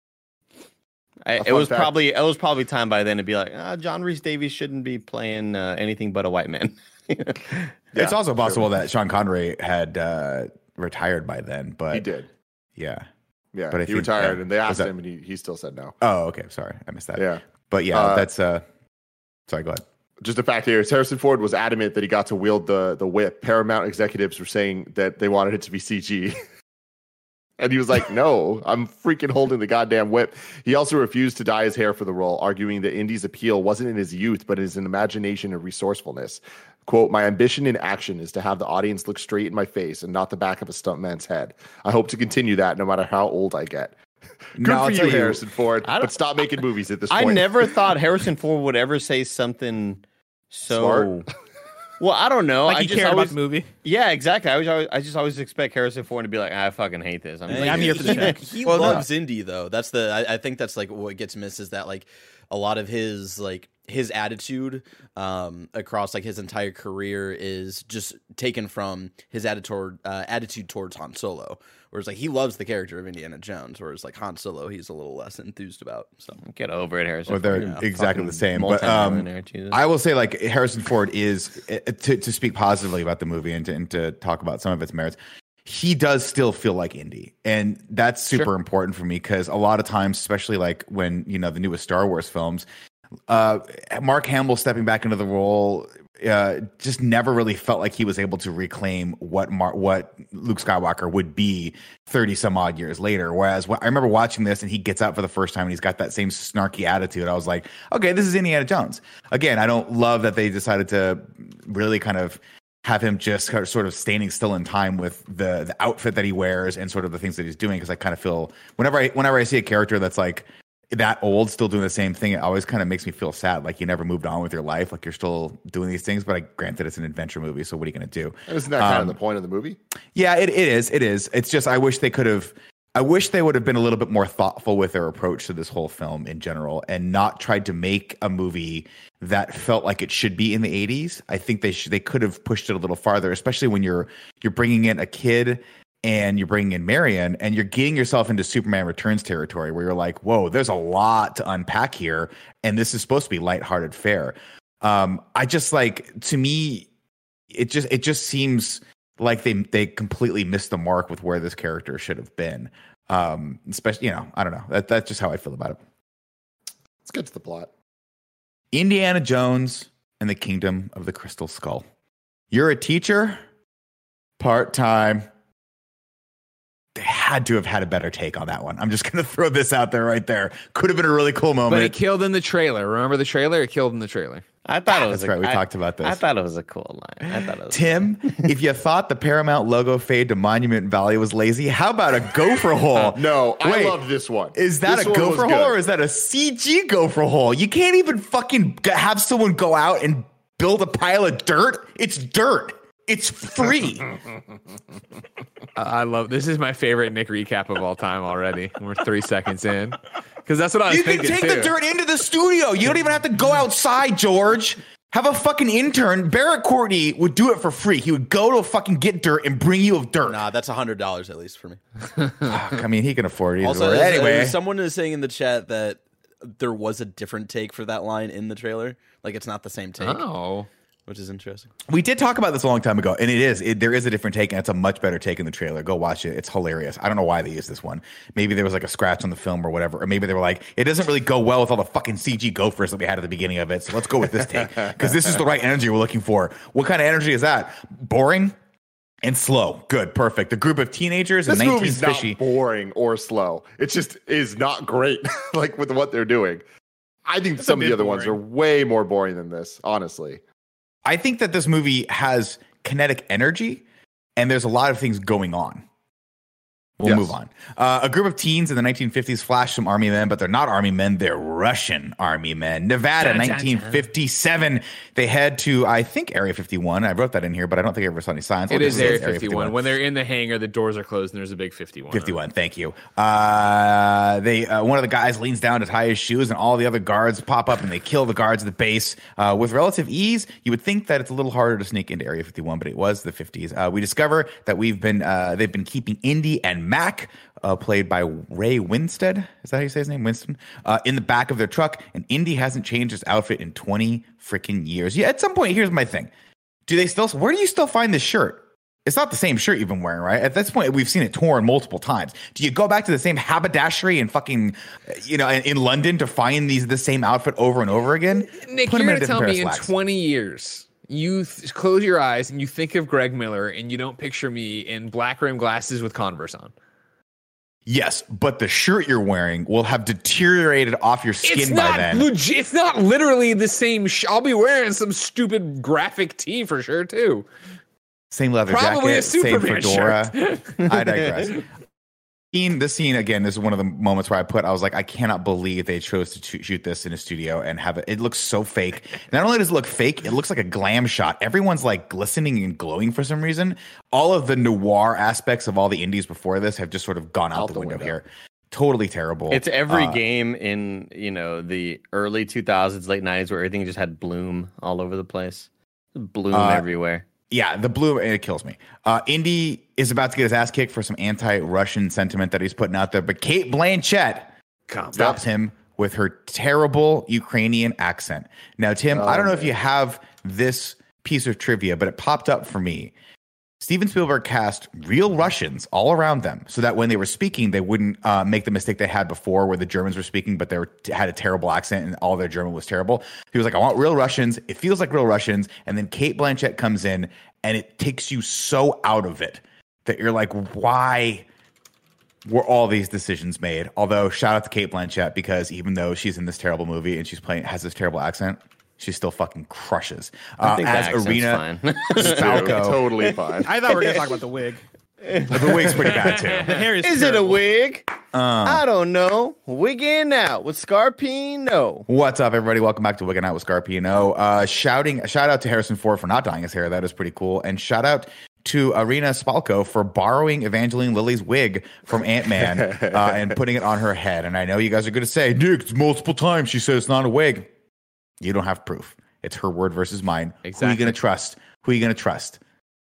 It fun was fact. probably time by then to be like, John Rhys Davies shouldn't be playing anything but a white man. It's also possible that Sean Connery had retired by then, but He did. Yeah. Yeah, But I he think, retired, and they was asked that- him, and he still said no. Oh, okay. Sorry, I missed that. Yeah. But yeah, that's sorry. Go ahead. Just a fact here is Harrison Ford was adamant that he got to wield the whip. Paramount executives were saying that they wanted it to be CG. And he was like, no, I'm freaking holding the goddamn whip. He also refused to dye his hair for the role, arguing that Indy's appeal wasn't in his youth, but in his imagination and resourcefulness. Quote, my ambition in action is to have the audience look straight in my face and not the back of a stuntman's head. I hope to continue that no matter how old I get. Good Now, I'll for you, tell you, Harrison Ford. I don't- But stop making movies at this I point. never thought Harrison Ford would ever say something so. Smart? Well, I don't know. Like I he just cared always, about the movie. Yeah, exactly. I just always expect Harrison Ford to be like, I fucking hate this. Like, I'm here for the check. He Well, no. loves indie though. That's I think that's like what gets missed is that like a lot of his attitude across like his entire career is just taken from his attitude towards Han Solo. Whereas like he loves the character of Indiana Jones, whereas like Han Solo he's a little less enthused about. So Get over it, Harrison. Or they're Ford. exactly the same. But Multi-millionaire, Jesus. I will say, like, Harrison Ford is, to speak positively about the movie and to talk about some of its merits, he does still feel like indie. And that's super important for me because a lot of times, especially like when, you know, the newest Star Wars films, Mark Hamill stepping back into the role just never really felt like he was able to reclaim what Luke Skywalker would be 30 some odd years later. Whereas I remember watching this and he gets out for the first time and he's got that same snarky attitude. I was like, okay, this is Indiana Jones. Again, I don't love that they decided to really kind of have him just sort of standing still in time with the outfit that he wears and sort of the things that he's doing. Because I kind of feel whenever I see a character that's like that old still doing the same thing, it always kind of makes me feel sad. Like you never moved on with your life. Like you're still doing these things. But I grant that it's an adventure movie. So what are you going to do? Isn't that kind of the point of the movie? Yeah, it is. It is. It's just I wish they would have been a little bit more thoughtful with their approach to this whole film in general and not tried to make a movie that felt like it should be in the 80s. I think they could have pushed it a little farther, especially when you're bringing in a kid and you're bringing in Marion and you're getting yourself into Superman Returns territory where you're like, whoa, there's a lot to unpack here. And this is supposed to be lighthearted fare. I just like, to me, it just seems like they completely missed the mark with where this character should have been. Especially, you know, I don't know. That's just how I feel about it. Let's get to the plot. Indiana Jones and the Kingdom of the Crystal Skull. You're a teacher, part-time. They had to have had a better take on that one. I'm just going to throw this out there right there. Could have been a really cool moment. But it killed in the trailer. Remember the trailer? It killed in the trailer. I thought it was. That's right. We talked about this. I thought it was a cool line. I thought it was. Tim, if you thought the Paramount logo fade to Monument Valley was lazy, how about a gopher hole? No, Wait, I love this one. Is that This a one was gopher good. hole or is that a CG gopher hole? You can't even fucking have someone go out and build a pile of dirt. It's dirt. It's free. I love this. Is my favorite Nick recap of all time already. We're 3 seconds in because that's what I was You can thinking take too. the dirt into the studio. You don't even have to go outside, George. Have a fucking intern. Barrett Courtney would do it for free. He would go to fucking get dirt and bring you dirt. nah, that's $100 at least for me. I mean, he can afford it. Also, Anyway, someone is saying in the chat that there was a different take for that line in the trailer. Like it's not the same take, Oh, which is interesting. we did talk about this a long time ago, and there is a different take, and it's a much better take in the trailer. Go watch it. It's hilarious. I don't know why they used this one. Maybe there was like a scratch on the film or whatever, or maybe they were like, it doesn't really go well with all the fucking CG gophers that we had at the beginning of it, so let's go with this take, because this is the right energy we're looking for. What kind of energy is that? Boring and slow. Good, perfect. A group of teenagers in This the movie's 1950s. not boring or slow. It just is not great, like with what they're doing. I think It's a some of the bit other ones are boring. way more boring than this, honestly. I think that this movie has kinetic energy and there's a lot of things going on. We'll Yes. move on. A group of teens in the 1950s flash some army men, but they're not army men. They're Russian army men. Nevada, 1957. They head to, I think, Area 51. I wrote that in here, but I don't think I ever saw any signs. it I'll is just say Area it's 51. When they're in the hangar, the doors are closed and there's a big 51. 51. Thank you. One of the guys leans down to tie his shoes, and all the other guards pop up and they kill the guards at the base with relative ease. You would think that it's a little harder to sneak into Area 51, but it was the 50s. We discover that they've been keeping Indy and Mac, played by Ray Winstead. Is that how you say his name? Winston? In the back of their truck, and Indy hasn't changed his outfit in 20 freaking years. Yeah, at some point, here's my thing. Where do you still find this shirt? It's not the same shirt you've been wearing, right? At this point, we've seen it torn multiple times. Do you go back to the same haberdashery and fucking, in London to find the same outfit over and over again? Nick, Put 'em you're in a going to tell different pair me of in slacks. 20 years, you close your eyes and you think of Greg Miller and you don't picture me in black rim glasses with Converse on. Yes, but the shirt you're wearing will have deteriorated off your skin by then. It's not literally the same. I'll be wearing some stupid graphic tee for sure too. Same leather Probably jacket, a same Superman fedora. shirt. I digress. This scene again is one of the moments where I was like, I cannot believe they chose to shoot this in a studio and have it. It looks so fake. Not only does it look fake, it looks like a glam shot. Everyone's like glistening and glowing for some reason. All of the noir aspects of all the indies before this have just sort of gone out the window here. Totally terrible. It's every game in the early 2000s, late 90s, where everything just had bloom all over the place. Bloom everywhere. Yeah, the blue, it kills me. Indy is about to get his ass kicked for some anti-Russian sentiment that he's putting out there, but Kate Blanchett stops him with her terrible Ukrainian accent. Now, Tim, I don't know if you have this piece of trivia, but it popped up for me. Steven Spielberg cast real Russians all around them so that when they were speaking, they wouldn't make the mistake they had before where the Germans were speaking, but had a terrible accent and all their German was terrible. He was like, I want real Russians. It feels like real Russians. And then Kate Blanchett comes in and it takes you so out of it that you're like, why were all these decisions made? Although shout out to Kate Blanchett because even though she's in this terrible movie and has this terrible accent, she still fucking crushes. I think as the Irina fine. Falco. Totally fine. I thought we were going to talk about the wig. The wig's pretty bad too. The hair is Is it a terrible. wig? I don't know. Wigging out with Scarpino. What's up, everybody? Welcome back to Wigging Out with Scarpino. Shout out to Harrison Ford for not dyeing his hair. That is pretty cool. And shout out to Irina Spalko for borrowing Evangeline Lilly's wig from Ant-Man and putting it on her head. And I know you guys are going to say, Nick, it's multiple times she said it's not a wig. You don't have proof. It's her word versus mine. Exactly. Who are you going to trust? Who are you going to trust?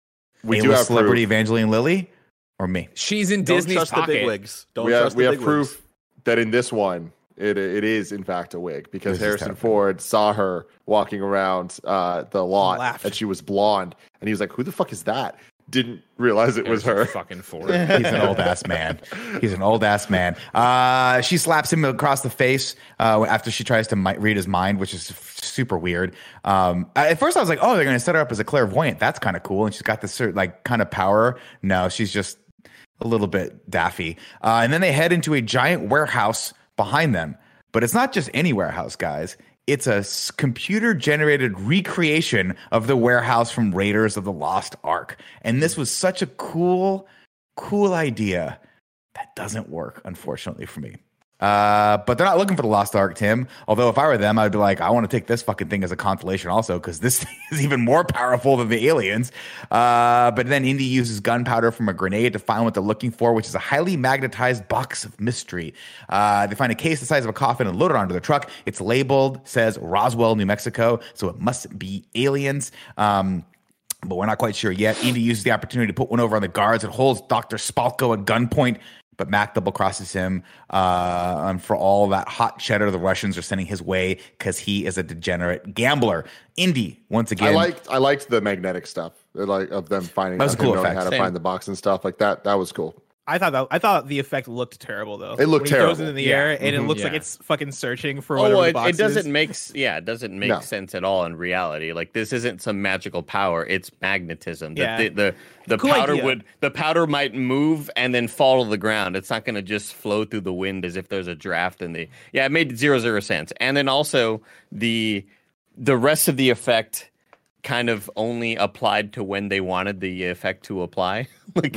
We do have celebrity proof. Evangeline Lilly or me? She's in Don't Disney's trust pocket. the big wigs. Don't We trust have the big proof wigs. that in this one it is in fact a wig because This is Harrison terrible. Ford saw her walking around the lot Laughed. and she was blonde and he was like, "Who the fuck is that?" Didn't realize it was her. Fucking Ford. He's an old ass man. He's an old ass man. She slaps him across the face after she tries to read his mind, which is super weird. At first, I was like, "Oh, they're going to set her up as a clairvoyant. That's kind of cool." And she's got this certain like kind of power. No, she's just a little bit daffy. And then they head into a giant warehouse behind them. But it's not just any warehouse, guys. It's a computer-generated recreation of the warehouse from Raiders of the Lost Ark. And this was such a cool idea that doesn't work, unfortunately, for me. But they're not looking for the Lost Ark, Tim. Although if I were them, I'd be like, I want to take this fucking thing as a consolation also, because this thing is even more powerful than the aliens. But then Indy uses gunpowder from a grenade to find what they're looking for, which is a highly magnetized box of mystery. They find a case the size of a coffin and load it onto the truck. It's labeled, says Roswell, New Mexico, so it must be aliens. But we're not quite sure yet. Indy uses the opportunity to put one over on the guards and holds Dr. Spalko at gunpoint. But Mac double crosses him, and for all that hot cheddar the Russians are sending his way because he is a degenerate gambler. Indy once again. I liked the magnetic stuff, like of them finding That was out a cool knowing effect. how to Same. find the box and stuff like that. That was cool. I thought the effect looked terrible though. It looked when he throws terrible. it in the Yeah. air and it looks like Yeah. it's fucking searching for whatever Oh, the it box doesn't is. it doesn't make No. sense at all in reality. Like this isn't some magical power; it's magnetism. Yeah. The Cool powder idea. the powder might move and then fall to the ground. It's not going to just flow through the wind as if there's a draft in the. Yeah, it made zero sense. And then also the rest of the effect kind of only applied to when they wanted the effect to apply. Like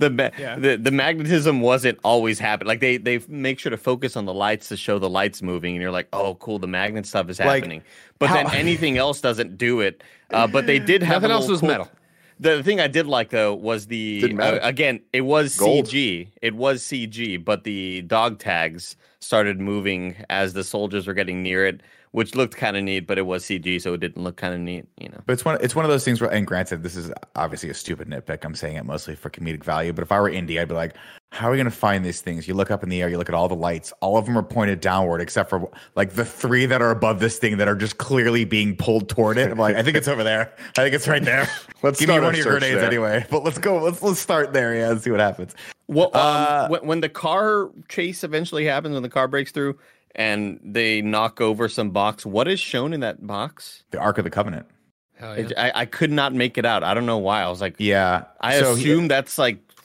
the magnetism wasn't always happening. Like they make sure to focus on the lights to show the lights moving, and you're like, oh, cool, the magnet stuff is Like, happening. But how- then anything else doesn't do it. But they did have Nothing a else little was cool- metal. The thing I did like though was the Didn't matter. again, it was Gold. CG. It was CG, but the dog tags started moving as the soldiers were getting near it, which looked kind of neat, but it was CG, so it didn't look kind of neat, you know. But it's one of those things where, and granted, this is obviously a stupid nitpick. I'm saying it mostly for comedic value. But if I were Indy, I'd be like, how are we going to find these things? You look up in the air, you look at all the lights. All of them are pointed downward, except for like the three that are above this thing that are just clearly being pulled toward it. I'm like, I think it's over there. I think it's right there. Let's Give me start one our of your search grenades there. anyway. But let's go. Let's start there. Yeah, and see what happens. Well, when the car chase eventually happens, when the car breaks through and they knock over some box, what is shown in that box? The Ark of the Covenant. Hell yeah. I could not make it out. I don't know why. I was like, Yeah. I So assume that's like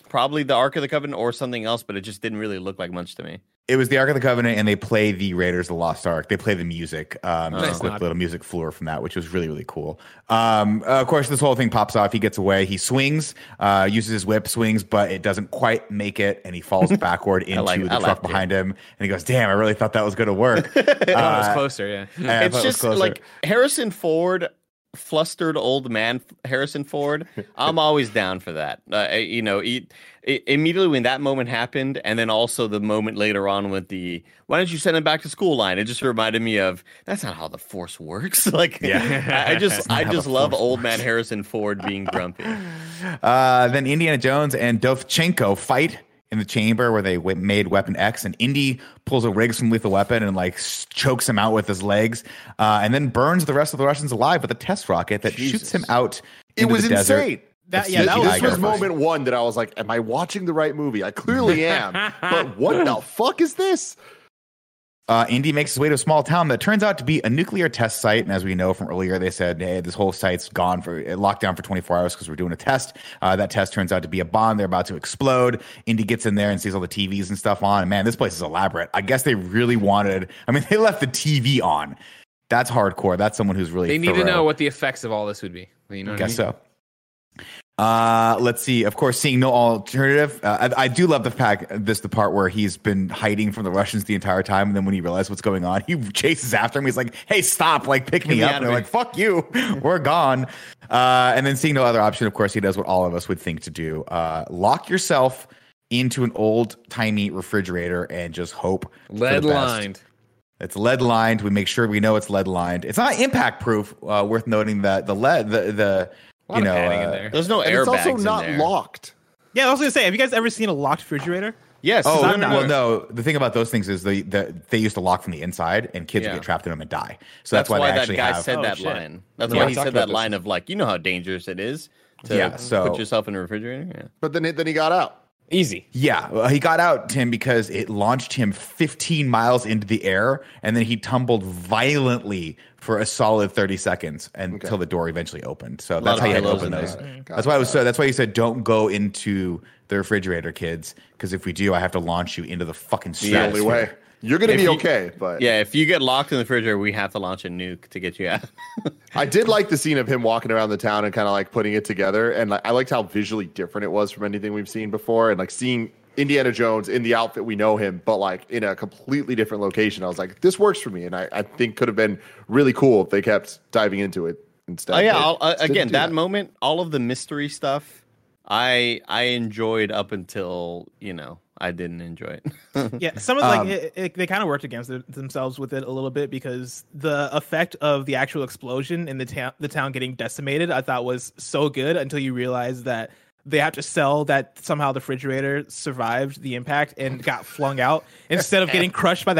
probably the Ark of the Covenant or something else, but it just didn't really look like much to me. It was the Ark of the Covenant, and they play the Raiders of the Lost Ark. They play the music, just a little music floor from that, which was really, really cool. Of course, this whole thing pops off. He gets away. He swings, uses his whip, swings, but it doesn't quite make it, and he falls backward into the truck behind him. And he goes, "Damn, I really thought that was going to work." It was closer, yeah. It's just like Harrison Ford, flustered old man Harrison Ford. I'm always down for that. Immediately when that moment happened, and then also the moment later on with the "why don't you send him back to school" line, it just reminded me of that's not how the Force works. Like, yeah, I just love old man Harrison Ford being grumpy. Then Indiana Jones and Dovchenko fight in the chamber where they made Weapon X, and Indy pulls a Riggs from Lethal Weapon and like chokes him out with his legs, and then burns the rest of the Russians alive with a test rocket that shoots him out into the desert. Insane. That was moment one that I was like, am I watching the right movie? I clearly am. But what the fuck is this? Indy makes his way to a small town that turns out to be a nuclear test site. And as we know from earlier, they said, hey, this whole site's locked down for 24 hours because we're doing a test. That test turns out to be a bomb. They're about to explode. Indy gets in there and sees all the TVs and stuff on. And man, this place is elaborate. I guess they really they left the TV on. That's hardcore. That's someone who's really They need to know what the effects of all this would be. You know what I mean? So. Let's see. Of course, seeing no alternative. I do love the part where he's been hiding from the Russians the entire time, and then when he realizes what's going on, he chases after him. He's like, "Hey, stop! Like, pick me up!" And they're like, "Fuck you, we're gone." And then seeing no other option, of course, he does what all of us would think to do: lock yourself into an old-timey refrigerator and just hope. Lead lined. It's lead lined. We make sure we know it's lead lined. It's not impact proof. Worth noting that the lead, in there. There's no airbags. It's also not locked. Yeah, I was gonna say, have you guys ever seen a locked refrigerator? Yes. Oh, no. The thing about those things is they used to lock from the inside, and kids would get trapped in them and die. So that's why they actually that guy said that line. That's why he said that line of like, you know how dangerous it is to put yourself in a refrigerator. Yeah. But then he got out. Easy. Yeah, he got out, Tim, because it launched him 15 miles into the air, and then he tumbled violently for a solid 30 seconds until the door eventually opened. So that's how you had to open those. That's why you said don't go into the refrigerator, kids, because if we do, I have to launch you into the fucking stratosphere. The only way. You're going to be okay, but yeah, if you get locked in the refrigerator, we have to launch a nuke to get you out. I did like the scene of him walking around the town and kind of like putting it together, and I liked how visually different it was from anything we've seen before, and like seeing Indiana Jones in the outfit we know him, but like in a completely different location. I was like, this works for me, and I think could have been really cool if they kept diving into it instead. Oh yeah, again, that moment, all of the mystery stuff, I enjoyed up until I didn't enjoy it. Yeah, some of they kind of worked against themselves with it a little bit, because the effect of the actual explosion in the town getting decimated, I thought was so good until you realize that they have to sell that somehow the refrigerator survived the impact and got flung out instead of getting crushed by the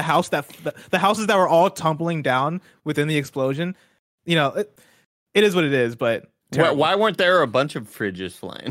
houses that were all tumbling down within the explosion. It is what it is, but. Why weren't there a bunch of fridges flying?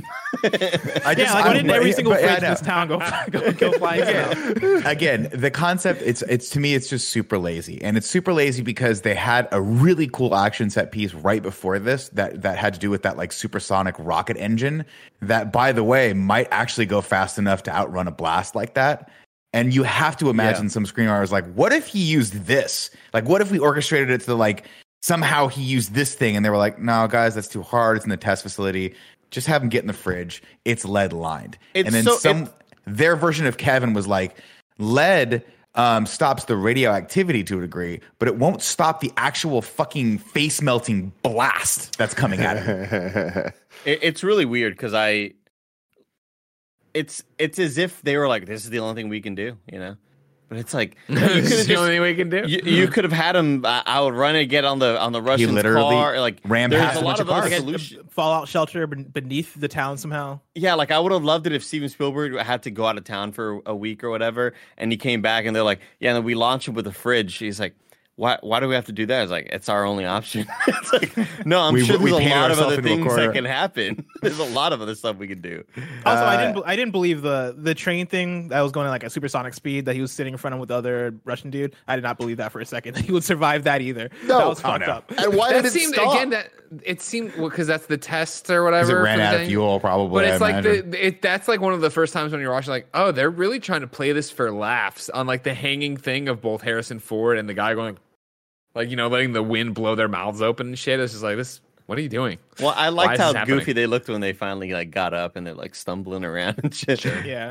Why didn't every single fridge in this town go flying down? Again, the concept, it's to me, it's just super lazy. And it's super lazy because they had a really cool action set piece right before this that had to do with that like supersonic rocket engine that, by the way, might actually go fast enough to outrun a blast like that. And you have to imagine some screenwriters like, what if he used this? Like, what if we orchestrated it to like, somehow he used this thing, and they were like, no, guys, that's too hard. It's in the test facility. Just have him get in the fridge. It's lead lined. And then their version of Kevin was like, lead stops the radioactivity to a degree, but it won't stop the actual fucking face melting blast that's coming at him. It's really weird because it's as if they were like, this is the only thing we can do, But it's like this is the only thing we can do. You could have had him outrun and get on the Russian car. Like ran past a lot of cars. Fallout shelter beneath the town somehow. Yeah, like I would have loved it if Steven Spielberg had to go out of town for a week or whatever, and he came back and they're like, yeah, and then we launched him with a fridge. He's like, why do we have to do that? It's like, it's our only option. It's like, no, I'm We sure there's a painted lot of ourselves other into a things corner. that can happen. There's a lot of other stuff we can do. Also, I didn't believe the train thing that was going at like a supersonic speed that he was sitting in front of with the other Russian dude. I did not believe that for a second that he would survive that either. No. That was Oh, fucked no. up. And why That did it seemed stop? again that it seemed because that's the test or Because whatever. it ran for the out of thing. fuel, probably. But it's I like imagine. that's like one of the first times when you're watching, like, oh, they're really trying to play this for laughs on like the hanging thing of both Harrison Ford and the guy going, like, you know, letting the wind blow their mouths open and shit. It's just like this. What are you doing? Well, I Why liked is how this happening? goofy they looked when they finally like got up and they're like stumbling around and shit. Yeah.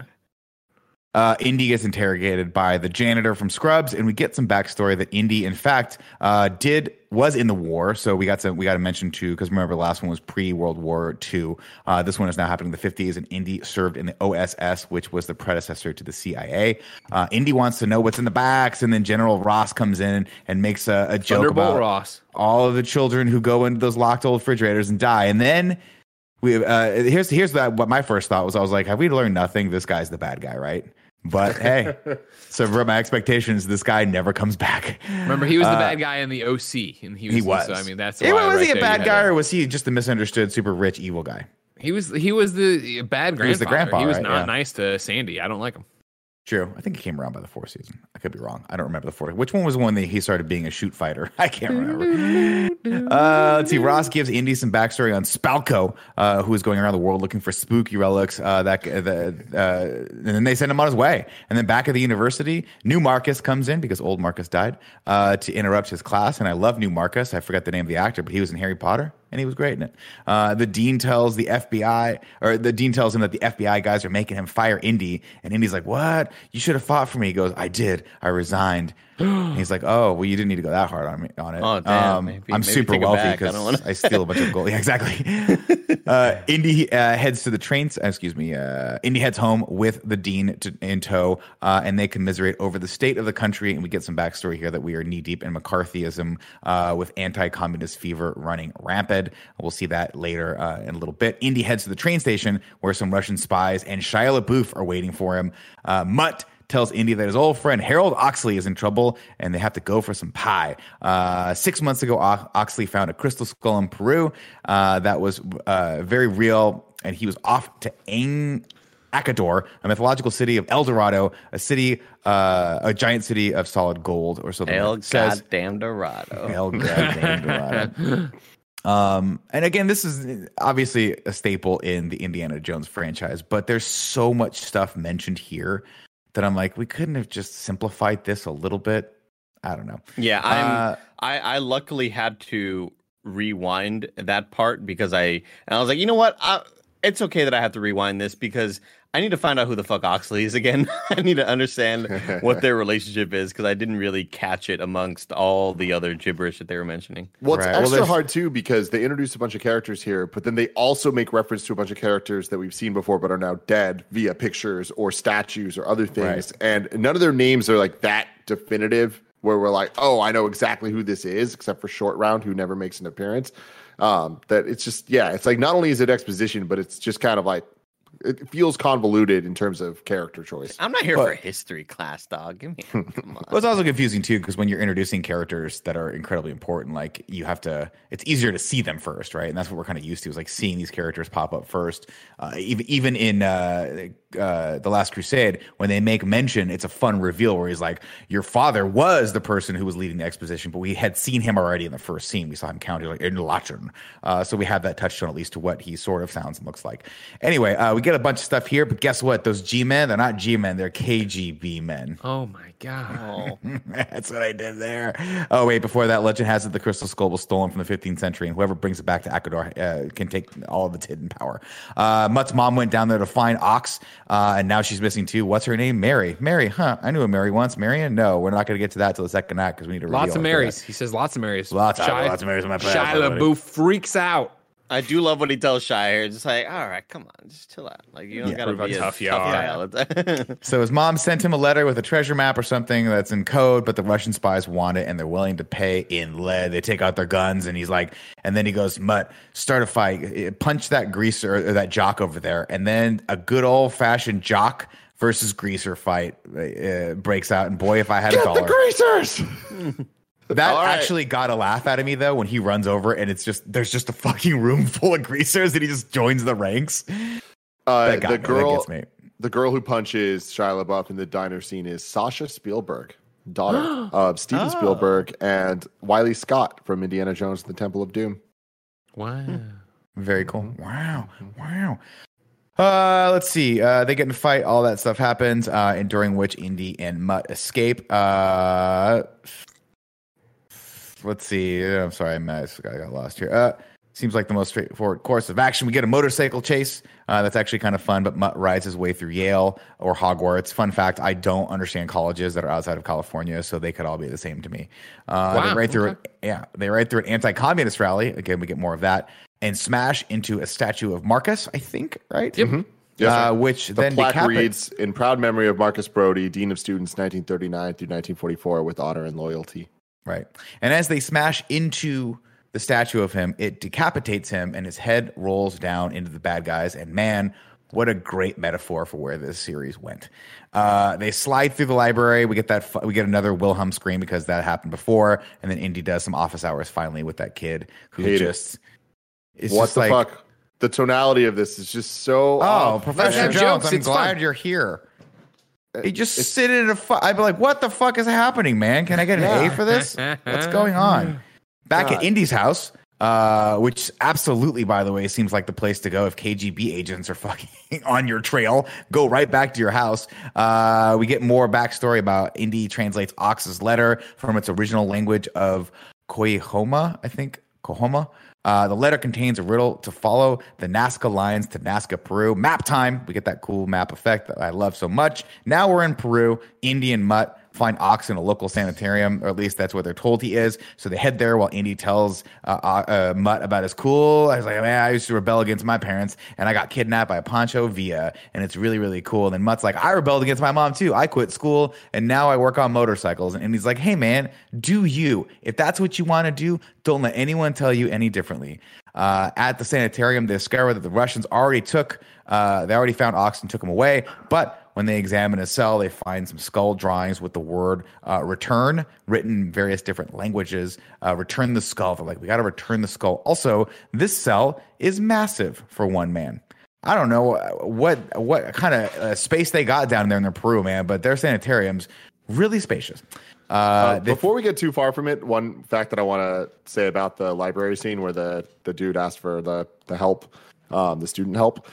Indy gets interrogated by the janitor from Scrubs, and we get some backstory that Indy, in fact, was in the war. So we got to mention too, because remember the last one was pre-World War II. This one is now happening in the 50s, and Indy served in the OSS, which was the predecessor to the CIA. Indy wants to know what's in the backs, and then General Ross comes in and makes a joke Thunderbolt about Ross. all of the children who go into those locked old refrigerators and die, and then. Here's what my first thought was. I was like, have we learned nothing? This guy's the bad guy, right? But hey, so for my expectations, this guy never comes back. Remember, he was the bad guy in the OC, and he was. So, I mean, that's why. Was right he a there bad you guy, had or it. was he just a misunderstood, super rich, evil guy? He was the bad grandfather. was the grandpa, He was right? not Yeah. nice to Sandy. I don't like him. True. I think he came around by the fourth season. I could be wrong. I don't remember the fourth. Which one was the one that he started being a shoot fighter? I can't remember. Let's see. Ross gives Indy some backstory on Spalco, who is going around the world looking for spooky relics. And then they send him on his way. And then back at the university, new Marcus comes in because old Marcus died to interrupt his class. And I love new Marcus. I forgot the name of the actor, but he was in Harry Potter. And he was great in it. The dean tells the FBI, or the dean tells him that the FBI guys are making him fire Indy. And Indy's like, "What? You should have fought for me." He goes, "I did. I resigned." And he's like, "Oh, well, you didn't need to go that hard on it." Oh, damn. Maybe I'm super take it wealthy back. I because don't wanna- I steal a bunch of gold. Yeah, exactly. Indy heads to the trains. Indy heads home with the dean in tow, and they commiserate over the state of the country. And we get some backstory here that we are knee deep in McCarthyism, with anti-communist fever running rampant. We'll see that later in a little bit. Indy heads to the train station where some Russian spies and Shia LaBeouf are waiting for him. Mutt tells Indy that his old friend Harold Oxley is in trouble and they have to go for some pie. 6 months ago, Oxley found a crystal skull in Peru that was very real, and he was off to Acador, a mythological city of El Dorado, a giant city of solid gold, or something. El like it says. goddamn Dorado. El goddamn Dorado. And again, this is obviously a staple in the Indiana Jones franchise, but there's so much stuff mentioned here that I'm like, we couldn't have just simplified this a little bit. I don't know. Yeah, I luckily had to rewind that part because I was like, you know what? It's okay that I have to rewind this because I need to find out who the fuck Oxley is again. I need to understand what their relationship is because I didn't really catch it amongst all the other gibberish that they were mentioning. Well, it's Right. Well, extra there's- hard too because they introduce a bunch of characters here, but then they also make reference to a bunch of characters that we've seen before but are now dead via pictures or statues or other things. Right. And none of their names are like that definitive where we're like, oh, I know exactly who this is, except for Short Round, who never makes an appearance. That it's just, yeah, it's like not only is it exposition, but it's just kind of like, it feels convoluted in terms of character choice. I'm not here But- for a history class, dog. Give me come on. Well, it's also confusing too because when you're introducing characters that are incredibly important, like you have to, it's easier to see them first, right? And that's what we're kind of used to, is like seeing these characters pop up first. Even in The Last Crusade, when they make mention, it's a fun reveal where he's like, "Your father was the person who was leading the exposition, but we had seen him already in the first scene. We saw him counting like in Latin." So we have that touchstone at least to what he sort of sounds and looks like. Anyway, we get a bunch of stuff here, but guess what? Those G-men, they're not G-men, they're KGB men. Oh my god. Oh. That's what I did there. Oh, wait, before that, legend has it the crystal skull was stolen from the 15th century, and whoever brings it back to Akador can take all of its hidden power. Mutt's mom went down there to find Ox, and now she's missing too. What's her name? Mary. Mary, huh? I knew a Mary once. Marion? No, we're not going to get to that till the second act because we need to Lots reveal of Marys. He says lots of Marys. Lots of Marys in my past, Shia buddy. LaBeouf freaks out. I do love what he tells Shire. Just like, all right, come on, just chill out. Like you don't Yeah, gotta prove be how a tough you guy are. all the time. So his mom sent him a letter with a treasure map or something that's in code, but the Russian spies want it and they're willing to pay in lead. They take out their guns and he's like, and then he goes, "Mutt, start a fight. Punch that greaser or that jock over there." And then a good old fashioned jock versus greaser fight breaks out. And boy, if I had a dollar. greasers! That All right. actually got a laugh out of me though when he runs over and there's just a fucking room full of greasers and he just joins the ranks. That got The me. girl, That gets me. the girl who punches Shia LaBeouf in the diner scene is Sasha Spielberg, daughter of Steven Spielberg and Wiley Scott from Indiana Jones and the Temple of Doom. Wow. Very cool. Wow. Let's see. They get in a fight. All that stuff happens, and during which Indy and Mutt escape. Let's see. I'm sorry, I got lost here. Seems like the most straightforward course of action. We get a motorcycle chase. That's actually kind of fun, but Mutt rides his way through Yale or Hogwarts. Fun fact, I don't understand colleges that are outside of California, so they could all be the same to me. They ride through an anti-communist rally. Again, we get more of that. And smash into a statue of Marcus, I think, right? Yep. Mm-hmm. Yes, sir. Which The then plaque decapitates. reads, in proud memory of Marcus Brody, Dean of Students, 1939 through 1944, with honor and loyalty. Right. And as they smash into the statue of him, it decapitates him and his head rolls down into the bad guys. And man, what a great metaphor for where this series went. They slide through the library. We get we get another Wilhelm scream because that happened before. And then Indy does some office hours finally with that kid who Hate just is What just the like, fuck? The tonality of this is just so oh, off. Professor have Jones, jokes, I'm it's glad fun. you're here. You just sit in a I'd be like, what the fuck is happening, man? Can I get an A for this? What's going on? Back at Indy's house, which absolutely, by the way, seems like the place to go if KGB agents are fucking on your trail. Go right back to your house. We get more backstory about Indy translates Ox's letter from its original language of Coahoma, I think. Coahoma. The letter contains a riddle to follow the Nazca lines to Nazca, Peru. Map time. We get that cool map effect that I love so much. Now we're in Peru. Indy and Mutt find Ox in a local sanitarium, or at least that's what they're told he is. So they head there while Indy tells Mutt about his cool. I was like, man, I used to rebel against my parents, and I got kidnapped by Pancho Villa, and it's really, really cool. And then Mutt's like, I rebelled against my mom too. I quit school, and now I work on motorcycles. And he's like, hey, man, do you. If that's what you want to do, don't let anyone tell you any differently. At the sanitarium, they discover that the Russians already found Ox and took him away, but when they examine his cell, they find some skull drawings with the word return written in various different languages. Return the skull. They're like, we got to return the skull. Also, this cell is massive for one man. I don't know what kind of space they got down there in Peru, man, but their sanitarium's really spacious. Before we get too far from it, one fact that I want to say about the library scene where the dude asked for the help, the student help,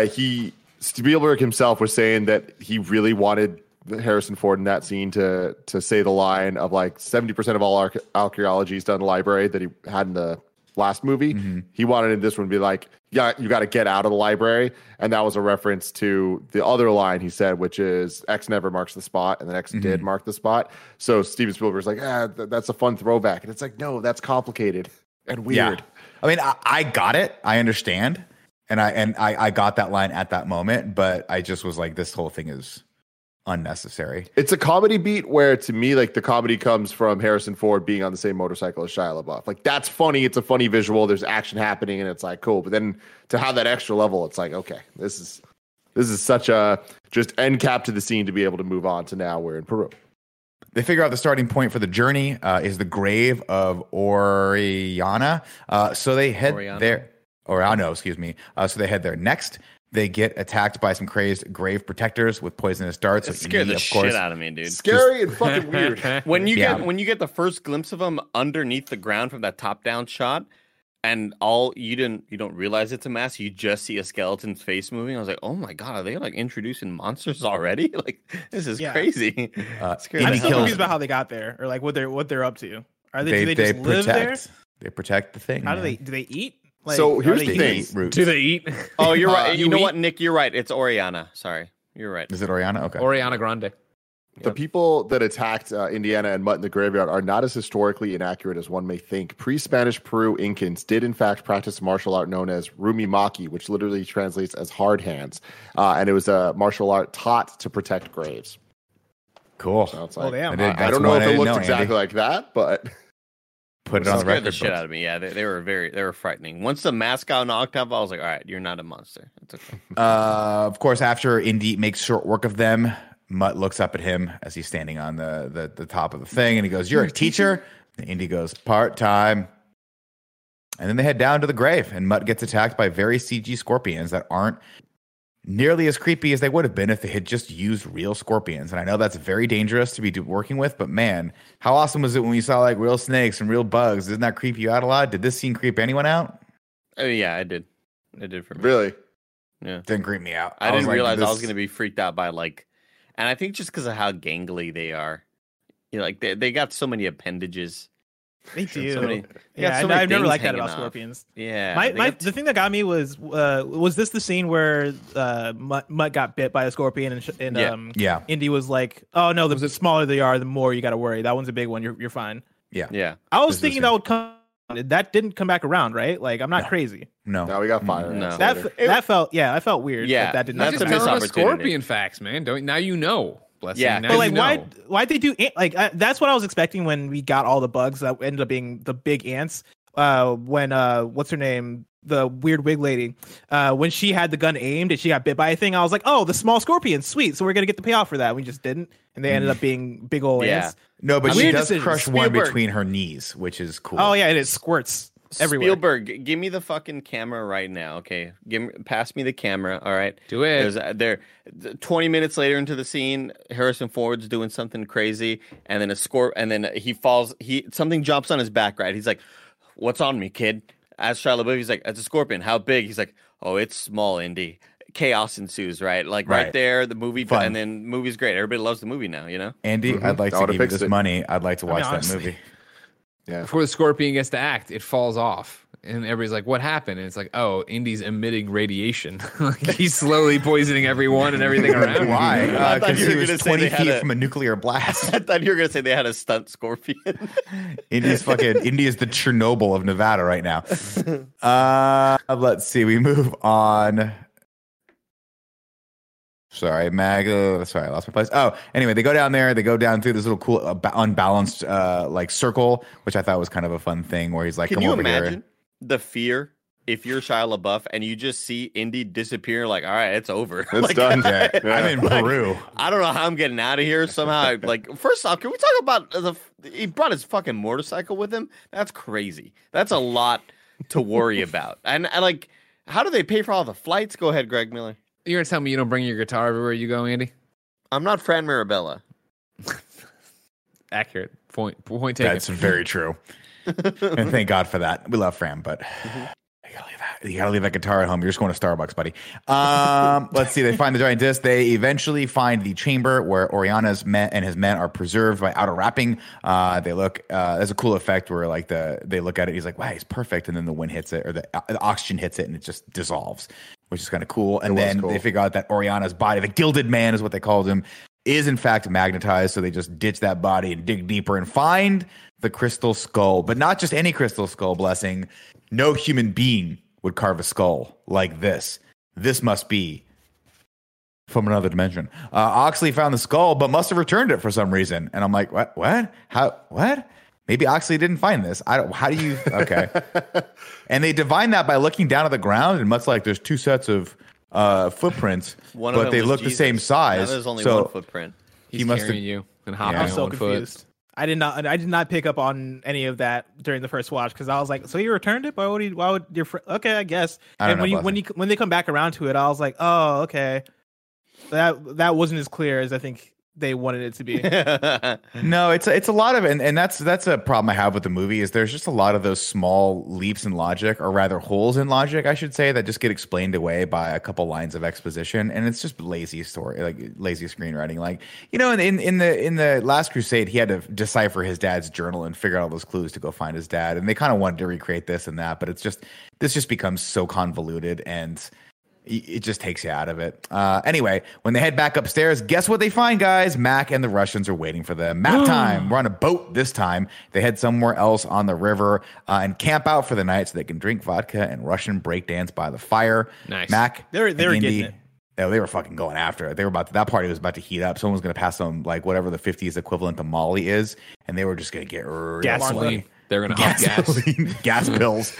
Spielberg himself was saying that he really wanted Harrison Ford in that scene to say the line of like 70% of all archaeology is done in the library that he had in the last movie. Mm-hmm. He wanted in this one to be like, yeah, you got to get out of the library. And that was a reference to the other line he said, which is X never marks the spot. And then X did mark the spot. So Steven Spielberg's like, that's a fun throwback. And it's like, no, that's complicated and weird. Yeah. I mean, I got it. I understand. And I got that line at that moment, but I just was like, this whole thing is unnecessary. It's a comedy beat where, to me, like the comedy comes from Harrison Ford being on the same motorcycle as Shia LaBeouf. Like that's funny. It's a funny visual. There's action happening, and it's like cool. But then to have that extra level, it's like okay, this is such a just end cap to the scene to be able to move on to now we're in Peru. They figure out the starting point for the journey is the grave of Oriana. So they head there. Oriano, excuse me. So they head there. Next, they get attacked by some crazed grave protectors with poisonous darts. It scared the shit out of me, dude. Scary and fucking weird. When you get the first glimpse of them underneath the ground from that top down shot, and you don't realize it's a mask, you just see a skeleton's face moving. I was like, oh my god, are they like introducing monsters already? Like this is crazy. I'm still confused about how they got there or like what they're up to. Are they do they just live there? They protect the thing. How do they eat? Like, so here's the thing. Do they eat? Oh, you're right. You know what, Nick? You're right. It's Oriana. Sorry. You're right. Is it Oriana? Okay. Oriana Grande. The people that attacked Indiana and Mutt in the graveyard are not as historically inaccurate as one may think. Pre-Spanish Peru Incans did, in fact, practice martial art known as rumimaki, which literally translates as hard hands. And it was a martial art taught to protect graves. Cool. So it's like, damn. I don't know if it looked exactly like that, but... Put it on the scared record. The shit out of me. Yeah, they were frightening. Once the mask got knocked off, I was like, all right, you're not a monster. It's okay. Of course, after Indy makes short work of them, Mutt looks up at him as he's standing on the top of the thing, and he goes, "You're a teacher? Indy goes, part-time. And then they head down to the grave, and Mutt gets attacked by very CG scorpions that aren't nearly as creepy as they would have been if they had just used real scorpions. And I know that's very dangerous to be working with, but man, how awesome was it when you saw like real snakes and real bugs? Doesn't that creep you out a lot? Did this scene creep anyone out? Oh yeah, I did. It did for me. Really? Yeah. Didn't creep me out. I was didn't like, realize I this- was going to be freaked out by like, and I think just because of how gangly they are, you know, like they got so many appendages. They do. So many, Yeah, so many I've never things liked that hanging about off. scorpions. Yeah, The thing that got me was this the scene where Mutt got bit by a scorpion and Yeah. Yeah. Indy was like, oh no, the smaller they are, the more you got to worry. That one's a big one. You're fine. yeah. I was This is thinking that would come. That didn't come back around, right? Like I'm not crazy. No. Now we got fire. No. ants That later. that felt weird. Yeah, that did that's not. Just a come telling back. us missed opportunity. scorpion facts, man. Don't now you know. Blessing. Yeah. Now But like, you know. why'd they do like that's what I was expecting when we got all the bugs that ended up being the big ants. When what's her name, the weird wig lady, when she had the gun aimed and she got bit by a thing, I was like, oh, the small scorpion, sweet. So we're gonna get the payoff for that. We just didn't, and they ended up being big old Yeah. ants. No, but she Weird does decision. crush one Spielberg. between her knees, which is cool. Oh yeah, it is squirts everywhere. Spielberg, give me the fucking camera right now, okay? Pass me the camera, all right? Do it. There, 20 minutes later into the scene, Harrison Ford's doing something crazy, and then and then he falls. Something jumps on his back, right? He's like, "What's on me, kid?" As Shia LaBeouf, he's like, "It's a scorpion. How big?" He's like, "Oh, it's small, Indy." Chaos ensues, right? Like right Right. there, the movie, Fun. and then movie's great. Everybody loves the movie now, you know. Andy, I'd like I to would've give you fixed this it. money. I'd like to watch that honestly. movie. Yeah. Before the scorpion gets to act, it falls off. And everybody's like, what happened? And it's like, oh, Indy's emitting radiation. Like, he's slowly poisoning everyone and everything around. Why? I thought Because you were he was gonna say 20 they had feet a- from a nuclear blast. I thought you were gonna say they had a stunt scorpion. Indy is the Chernobyl of Nevada right now. Let's see. We move on. Sorry, sorry, I lost my place. Oh, anyway, they go down there. They go down through this little cool, unbalanced, like circle, which I thought was kind of a fun thing. Where he's like, Can "Come you over imagine here." the fear if you're Shia LaBeouf and you just see Indy disappear? Like, all right, it's over. It's Like, done. Yeah, Yeah. I'm in Peru. I don't know how I'm getting out of here somehow. Like, first off, can we talk about he brought his fucking motorcycle with him? That's crazy. That's a lot to worry about. And like, how do they pay for all the flights? Go ahead, Greg Miller. You're going to tell me you don't bring your guitar everywhere you go, Andy? I'm not Fran Mirabella. Accurate. Point taken. That's very true. And thank God for that. We love Fran, but you gotta leave that guitar at home. You're just going to Starbucks, buddy. Let's see. They find the giant disc. They eventually find the chamber where Oriana's men and his men are preserved by outer wrapping. They look. There's a cool effect where like they look at it. He's like, "Wow, he's perfect," and then the wind hits it, or the oxygen hits it, and it just dissolves, which is kind of cool. And then cool. they figure out that Oriana's body, the gilded man, is what they called him, is in fact magnetized. So they just ditch that body and dig deeper and find the crystal skull, but not just any crystal skull. Blessing. No human being would carve a skull like this. This must be from another dimension. Oxley found the skull, but must have returned it for some reason. And I'm like, what? How? What? Maybe Oxley didn't find this. How do you? Okay. And they divine that by looking down at the ground, and much like there's two sets of footprints, One of but them they was look the Jesus. same Now size. there's only so one footprint. He's he must carrying have- you and hopping Yeah. I'm on so one confused. foot. I did not pick up on any of that during the first watch because I was like, so you returned it? Why would your friend? Okay, I guess. I don't And know, when they come back around to it, I was like, oh, okay. That wasn't as clear as I think they wanted it to be. No, it's a lot of and that's a problem I have with the movie is there's just a lot of those small leaps in logic, or rather holes in logic, I should say, that just get explained away by a couple lines of exposition, and it's just lazy story, like lazy screenwriting. Like, you know, in the Last Crusade, he had to decipher his dad's journal and figure out all those clues to go find his dad, and they kind of wanted to recreate this and that, but this just becomes so convoluted and it just takes you out of it. Anyway, when they head back upstairs, guess what they find, guys? Mac and the Russians are waiting for them. Map time. We're on a boat this time. They head somewhere else on the river and camp out for the night so they can drink vodka and Russian breakdance by the fire. Nice. Mac, They were and getting Indy, it. they were fucking going after it. They were that party was about to heat up. Someone was going to pass them like whatever the 50s equivalent to Molly is, and they were just going to get real Gasoline. They're going to huff gas. Gasoline, gas pills.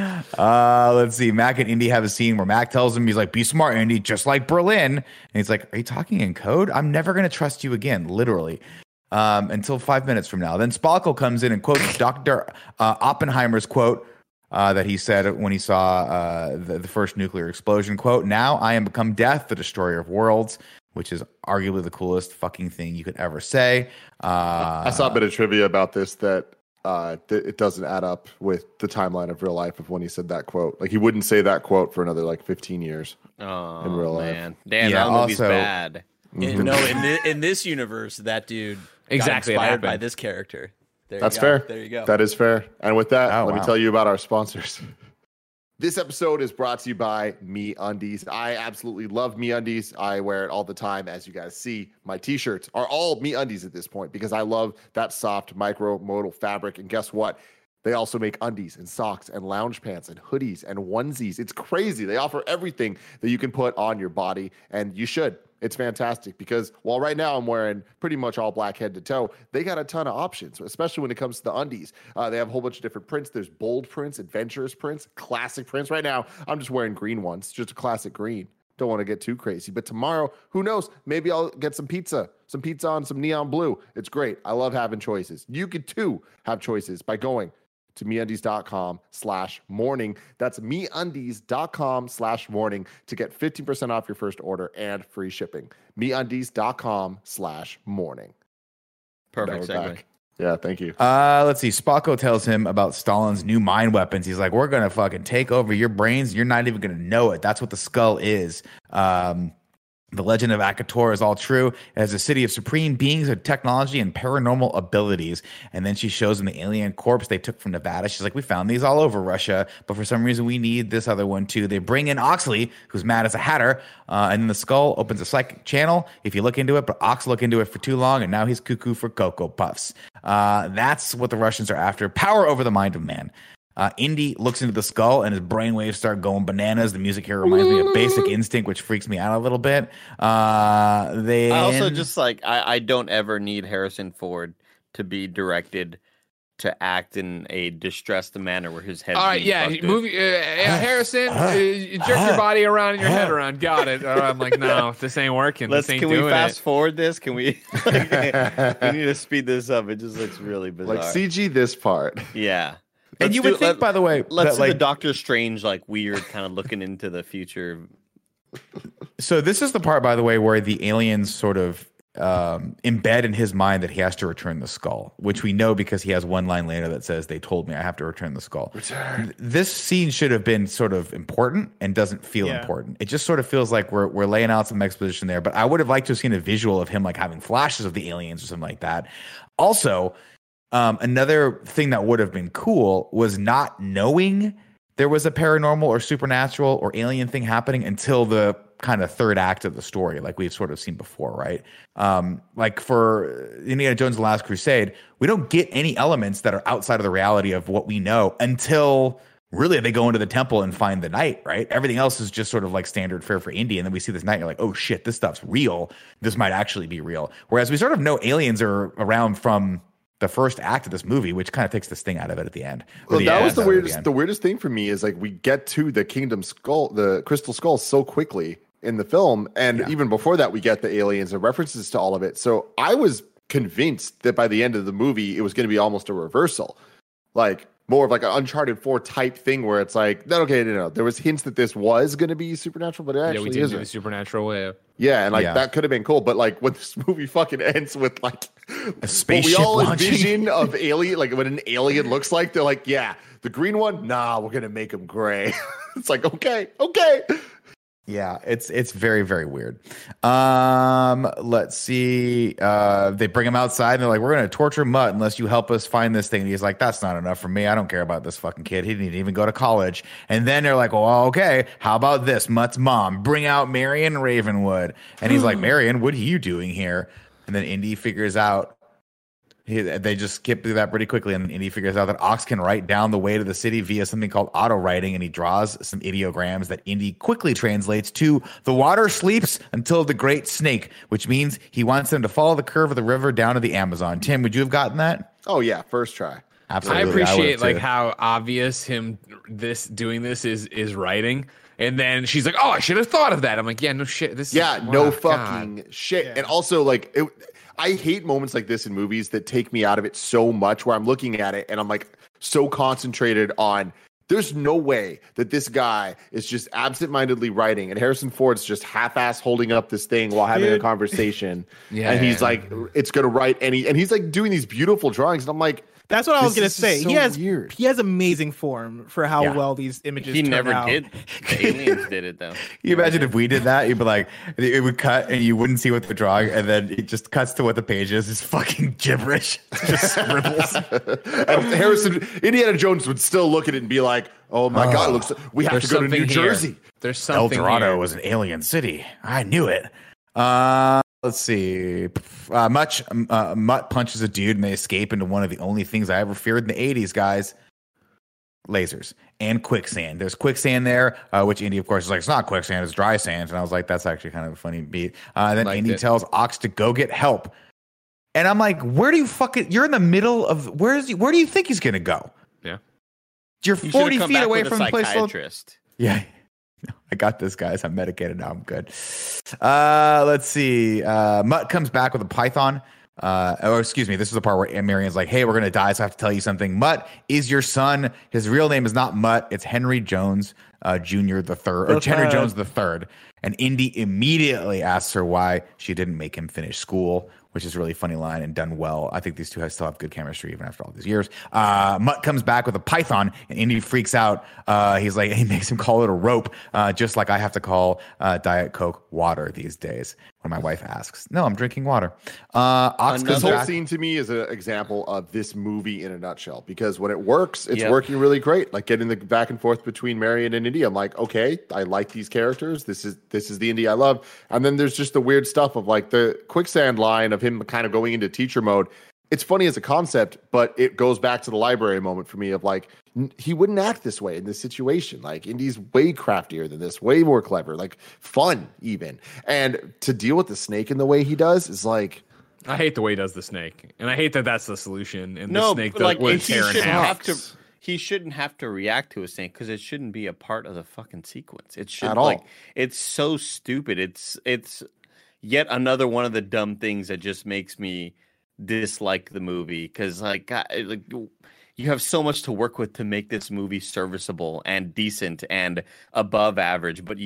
Let's see. Mac and Indy have a scene where Mac tells him, he's like, be smart, Indy, just like Berlin. And he's like, are you talking in code? I'm never going to trust you again, literally. until 5 minutes from now. Then Spalko comes in and quotes Dr. Oppenheimer's quote that he said when he saw the first nuclear explosion. Quote, "Now I am become death, the destroyer of worlds," which is arguably the coolest fucking thing you could ever say. I saw a bit of trivia about this that it doesn't add up with the timeline of real life of when he said that quote. Like, he wouldn't say that quote for another like 15 years in real life. Man. Damn, Yeah, that movie's also- bad. In this universe, that dude Exactly, it got inspired by happened. this character. There That's you go. fair. There you go. That is fair. And with that, Oh, let me wow. tell you about our sponsors. This episode is brought to you by MeUndies. I absolutely love MeUndies. I wear it all the time. As you guys see, my t-shirts are all MeUndies at this point because I love that soft micro-modal fabric. And guess what? They also make undies and socks and lounge pants and hoodies and onesies. It's crazy. They offer everything that you can put on your body, and you should. It's fantastic because while right now I'm wearing pretty much all black head to toe, they got a ton of options, especially when it comes to the undies. They have a whole bunch of different prints. There's bold prints, adventurous prints, classic prints. Right now, I'm just wearing green ones, just a classic green. Don't want to get too crazy. But tomorrow, who knows? Maybe I'll get some pizza on some neon blue. It's great. I love having choices. You could too have choices by going to MeUndies.com/morning. That's MeUndies.com/morning to get 15% off your first order and free shipping. MeUndies.com/morning. Perfect Now we're segue. back. Yeah, thank you. Let's see. Spalko tells him about Stalin's new mind weapons. He's like, "We're gonna fucking take over your brains. You're not even gonna know it. That's what the skull is." The legend of Akator is all true. It has a city of supreme beings with technology and paranormal abilities. And then she shows him the alien corpse they took from Nevada. She's like, "We found these all over Russia, but for some reason we need this other one too." They bring in Oxley, who's mad as a hatter, and then the skull opens a psychic channel if you look into it, but Ox looked into it for too long, and now he's cuckoo for Cocoa Puffs. That's what the Russians are after, power over the mind of man. Indy looks into the skull and his brainwaves start going bananas. The music here reminds me of Basic Instinct, which freaks me out a little bit. I also just like I don't ever need Harrison Ford to be directed to act in a distressed manner where his head. All right, yeah, Harrison, jerk your body around and your head around. Got it. I'm like, no, this ain't working. This ain't Can we doing fast it. forward this? Can we? We need to speed this up. It just looks really bizarre. Like CG this part. Yeah. And you would think, by the way, let's that, do the like, Doctor Strange, like weird, kind of looking into the future. so this is the part, by the way, where the aliens sort of embed in his mind that he has to return the skull, which we know because he has one line later that says, "They told me I have to return the skull." This scene should have been sort of important and doesn't feel important. It just sort of feels like we're laying out some exposition there, but I would have liked to have seen a visual of him like having flashes of the aliens or something like that. Also, another thing that would have been cool was not knowing there was a paranormal or supernatural or alien thing happening until the kind of third act of the story, like we've sort of seen before, right? Like for Indiana Jones and the Last Crusade, we don't get any elements that are outside of the reality of what we know until really they go into the temple and find the knight, right? Everything else is just sort of like standard fare for Indy. And then we see this knight, and you're like, oh shit, this stuff's real. This might actually be real. Whereas we sort of know aliens are around from the first act of this movie, which kind of takes this thing out of it at the end. Well, that was the weirdest. The weirdest thing for me is like we get to the Kingdom Skull, the Crystal Skull, so quickly in the film, and even before that, we get the aliens and references to all of it. So I was convinced that by the end of the movie, it was going to be almost a reversal, like more of like an Uncharted 4 type thing, where it's like, okay, no, there was hints that this was going to be supernatural, but it actually we did isn't. do the supernatural way. Yeah, and like that could have been cool, but like when this movie fucking ends with like a spaceship what we all launching. envision of alien, like what an alien looks like, they're like, yeah, the green one, nah, we're gonna make him gray. It's like, okay. Yeah, it's very, very weird. Let's see. They bring him outside and they're like, "We're gonna torture Mutt unless you help us find this thing." And he's like, "That's not enough for me. I don't care about this fucking kid. He didn't even go to college." And then they're like, "Well, okay, how about this? Mutt's mom, bring out Marion Ravenwood." And he's like, "Marion, what are you doing here?" And then Indy figures out. They just skip through that pretty quickly, and Indy figures out that Ox can write down the way to the city via something called auto writing, and he draws some ideograms that Indy quickly translates to "the water sleeps until the great snake," which means he wants them to follow the curve of the river down to the Amazon. Tim, would you have gotten that? Oh yeah, first try. Absolutely. I appreciate would like too. how obvious him doing this is writing. And then she's like, "Oh, I should have thought of that." I'm like, "Yeah, no shit. This Yeah, is, no wow, fucking God. shit." And also like I hate moments like this in movies that take me out of it so much, where I'm looking at it and I'm like so concentrated on. There's no way that this guy is just absentmindedly writing, and Harrison Ford's just half-ass holding up this thing while having a conversation. And he's like, it's gonna write and he's like doing these beautiful drawings, and I'm like, that's what I was gonna say. So he has amazing form for how well these images. He turn never out. did. The aliens did it though. You imagine if we did that, you'd be like, it would cut and you wouldn't see what they're drawing, and then it just cuts to what the page is. It's fucking gibberish. It's just scribbles. And Indiana Jones would still look at it and be like, oh my God, it looks, we have to go to New Jersey. There's El something Dorado here. was an alien city. I knew it. Let's see. Mutt punches a dude and they escape into one of the only things I ever feared in the 80s, guys. Lasers and quicksand. There's quicksand there, which Indy, of course, is like, it's not quicksand, it's dry sand. And I was like, that's actually kind of a funny beat. Then Indy tells Ox to go get help. And I'm like, where do you you're in the middle of, where do you think he's going to go? Yeah. You're You 40 should've come feet back away with a from the place. psychiatrist. Yeah. I got this, guys. I'm medicated now. I'm good. Let's see. Mutt comes back with a python. Or excuse me, this is the part where Marion's like, hey, we're going to die, so I have to tell you something. Mutt is your son. His real name is not Mutt. It's Henry Jones Jr. the third, or Henry Jones the third. And Indy immediately asks her why she didn't make him finish school, which is a really funny line and done well. I think these two still have good chemistry even after all these years. Mutt comes back with a python, and Indy freaks out. He's like, he makes him call it a rope, just like I have to call Diet Coke water these days when my wife asks. No, I'm drinking water. Ox This comes whole back. scene to me is an example of this movie in a nutshell, because when it works, it's working really great. Like getting the back and forth between Marion and Indy. I'm like, okay, I like these characters. This is the Indy I love. And then there's just the weird stuff of like the quicksand line of him kind of going into teacher mode. It's funny as a concept, but it goes back to the library moment for me of like, he wouldn't act this way in this situation. Like Indy's way craftier than this, way more clever, like fun even. And to deal with the snake in the way he does is like, I hate the way he does the snake, and I hate that that's the solution. And No, the snake but like would he tear in shouldn't half. have to. He shouldn't have to react to a snake because it shouldn't be a part of the fucking sequence. It should At all. like it's so stupid. It's yet another one of the dumb things that just makes me dislike the movie because like you have so much to work with to make this movie serviceable and decent and above average, but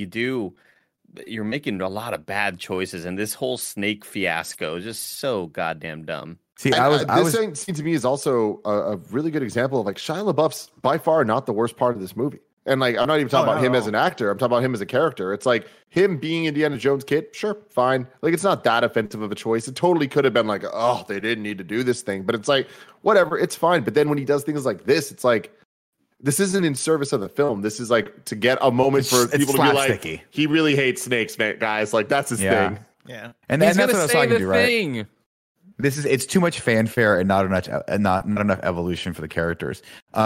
you're making a lot of bad choices, and this whole snake fiasco is just so goddamn dumb. See, This scene to me is also a really good example of like Shia LaBeouf's by far not the worst part of this movie. And like, I'm not even talking about him as an actor. I'm talking about him as a character. It's like him being Indiana Jones' kid. Sure, fine. Like, it's not that offensive of a choice. It totally could have been like, oh, they didn't need to do this thing. But it's like, whatever, it's fine. But then when he does things like this, it's like, this isn't in service of the film. This is like to get a moment for people to be like, he really hates snakes, man, guys. Like, that's his thing. Yeah. And He's that's gonna what I was say talking the to, right? thing. It's too much fanfare and not enough evolution for the characters.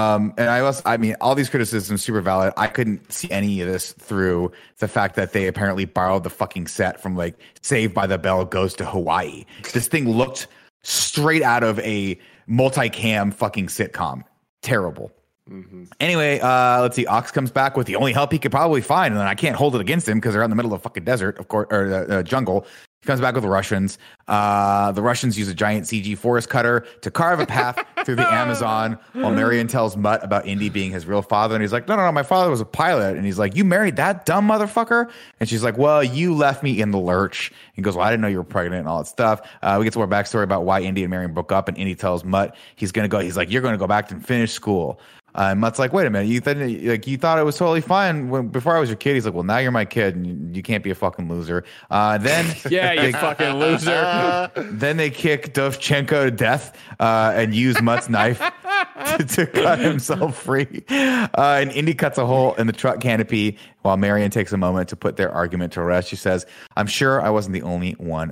I mean, all these criticisms super valid. I couldn't see any of this through the fact that they apparently borrowed the fucking set from like Saved by the Bell Goes to Hawaii. This thing looked straight out of a multicam fucking sitcom. Terrible. Mm-hmm. Anyway, let's see. Ox comes back with the only help he could probably find, and then I can't hold it against him because they're out in the middle of the fucking desert, of course, or the jungle. He comes back with the Russians. The Russians use a giant CG forest cutter to carve a path through the Amazon, while Marion tells Mutt about Indy being his real father, and he's like, no, my father was a pilot. And he's like, you married that dumb motherfucker? And she's like, well, you left me in the lurch. He goes, well, I didn't know you were pregnant and all that stuff. We get some more backstory about why Indy and Marion broke up, and Indy tells Mutt he's going to go. He's like, you're going to go back and finish school. And Mutt's like, wait a minute, you thought it was totally fine before I was your kid. He's like, well, now you're my kid, and you can't be a fucking loser. Then Yeah, you fucking loser. Then they kick Dovchenko to death and use Mutt's knife to cut himself free. And Indy cuts a hole in the truck canopy while Marion takes a moment to put their argument to rest. She says, I'm sure I wasn't the only one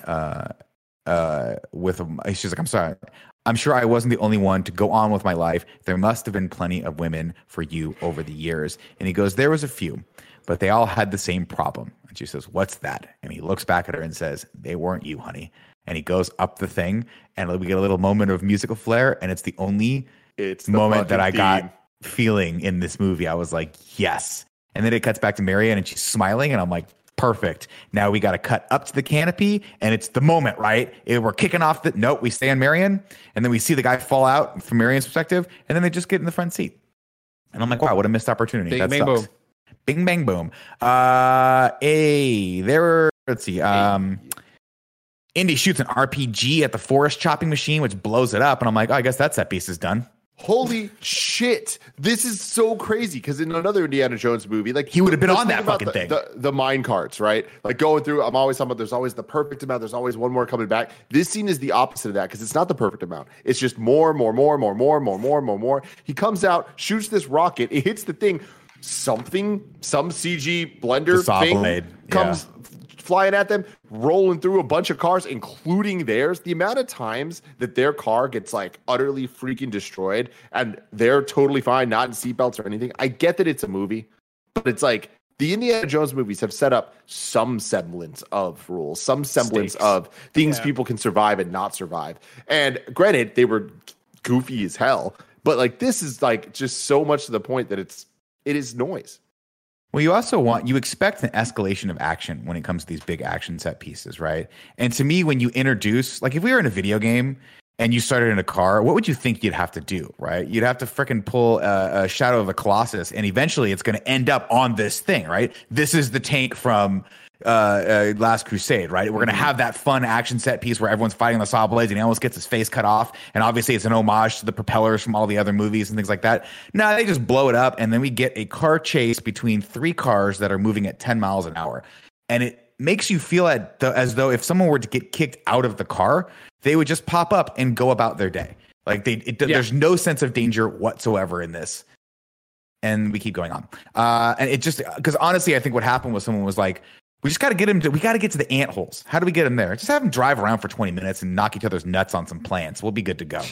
she's like, I'm sorry. I'm sure I wasn't the only one to go on with my life. There must have been plenty of women for you over the years. And he goes, there was a few, but they all had the same problem. And she says, what's that? And he looks back at her and says, they weren't you, honey. And he goes up the thing, and we get a little moment of musical flair, and it's the only moment that I got feeling in this movie. I was like, yes. And then it cuts back to Marianne, and she's smiling, and I'm like, Perfect. Now we got to cut up to the canopy, and it's the moment, right? We're kicking off the note. We stay on Marion, and then we see the guy fall out from Marion's perspective, and then they just get in the front seat. And I'm like, wow, what a missed opportunity. Bing, that bang, sucks. boom. Bing, bang, boom. Let's see. Indy shoots an RPG at the forest chopping machine, which blows it up. And I'm like, oh, I guess that set piece is done. Holy shit. This is so crazy because in another Indiana Jones movie, like He would have been let's on think that about fucking thing. The mine carts, right? Like going through, I'm always talking about there's always the perfect amount. There's always one more coming back. This scene is the opposite of that because it's not the perfect amount. It's just more. He comes out, shoots this rocket. It hits the thing. Some CG blender The saw thing blade, comes flying at them, rolling through a bunch of cars, including theirs. The amount of times that their car gets like utterly freaking destroyed and they're totally fine, not in seatbelts or anything. I get that it's a movie, but it's like the Indiana Jones movies have set up some semblance of rules, some semblance of things people can survive and not survive. And granted, they were goofy as hell, but like this is like just so much to the point that it is noise. Well, you expect an escalation of action when it comes to these big action set pieces, right? And to me, when you introduce, like if we were in a video game and you started in a car, what would you think you'd have to do, right? You'd have to freaking pull a Shadow of the Colossus, and eventually it's going to end up on this thing, right? This is the tank from Last Crusade, right? We're going to have that fun action set piece where everyone's fighting the saw blades and he almost gets his face cut off. And obviously it's an homage to the propellers from all the other movies and things like that. No, they just blow it up. And then we get a car chase between three cars that are moving at 10 miles an hour. And it makes you feel as though if someone were to get kicked out of the car, they would just pop up and go about their day. Like there's no sense of danger whatsoever in this. And we keep going on. And it just, because honestly, I think what happened was someone was like, we just got to get him we got to get to the antholes. How do we get him there? Just have him drive around for 20 minutes and knock each other's nuts on some plants. We'll be good to go.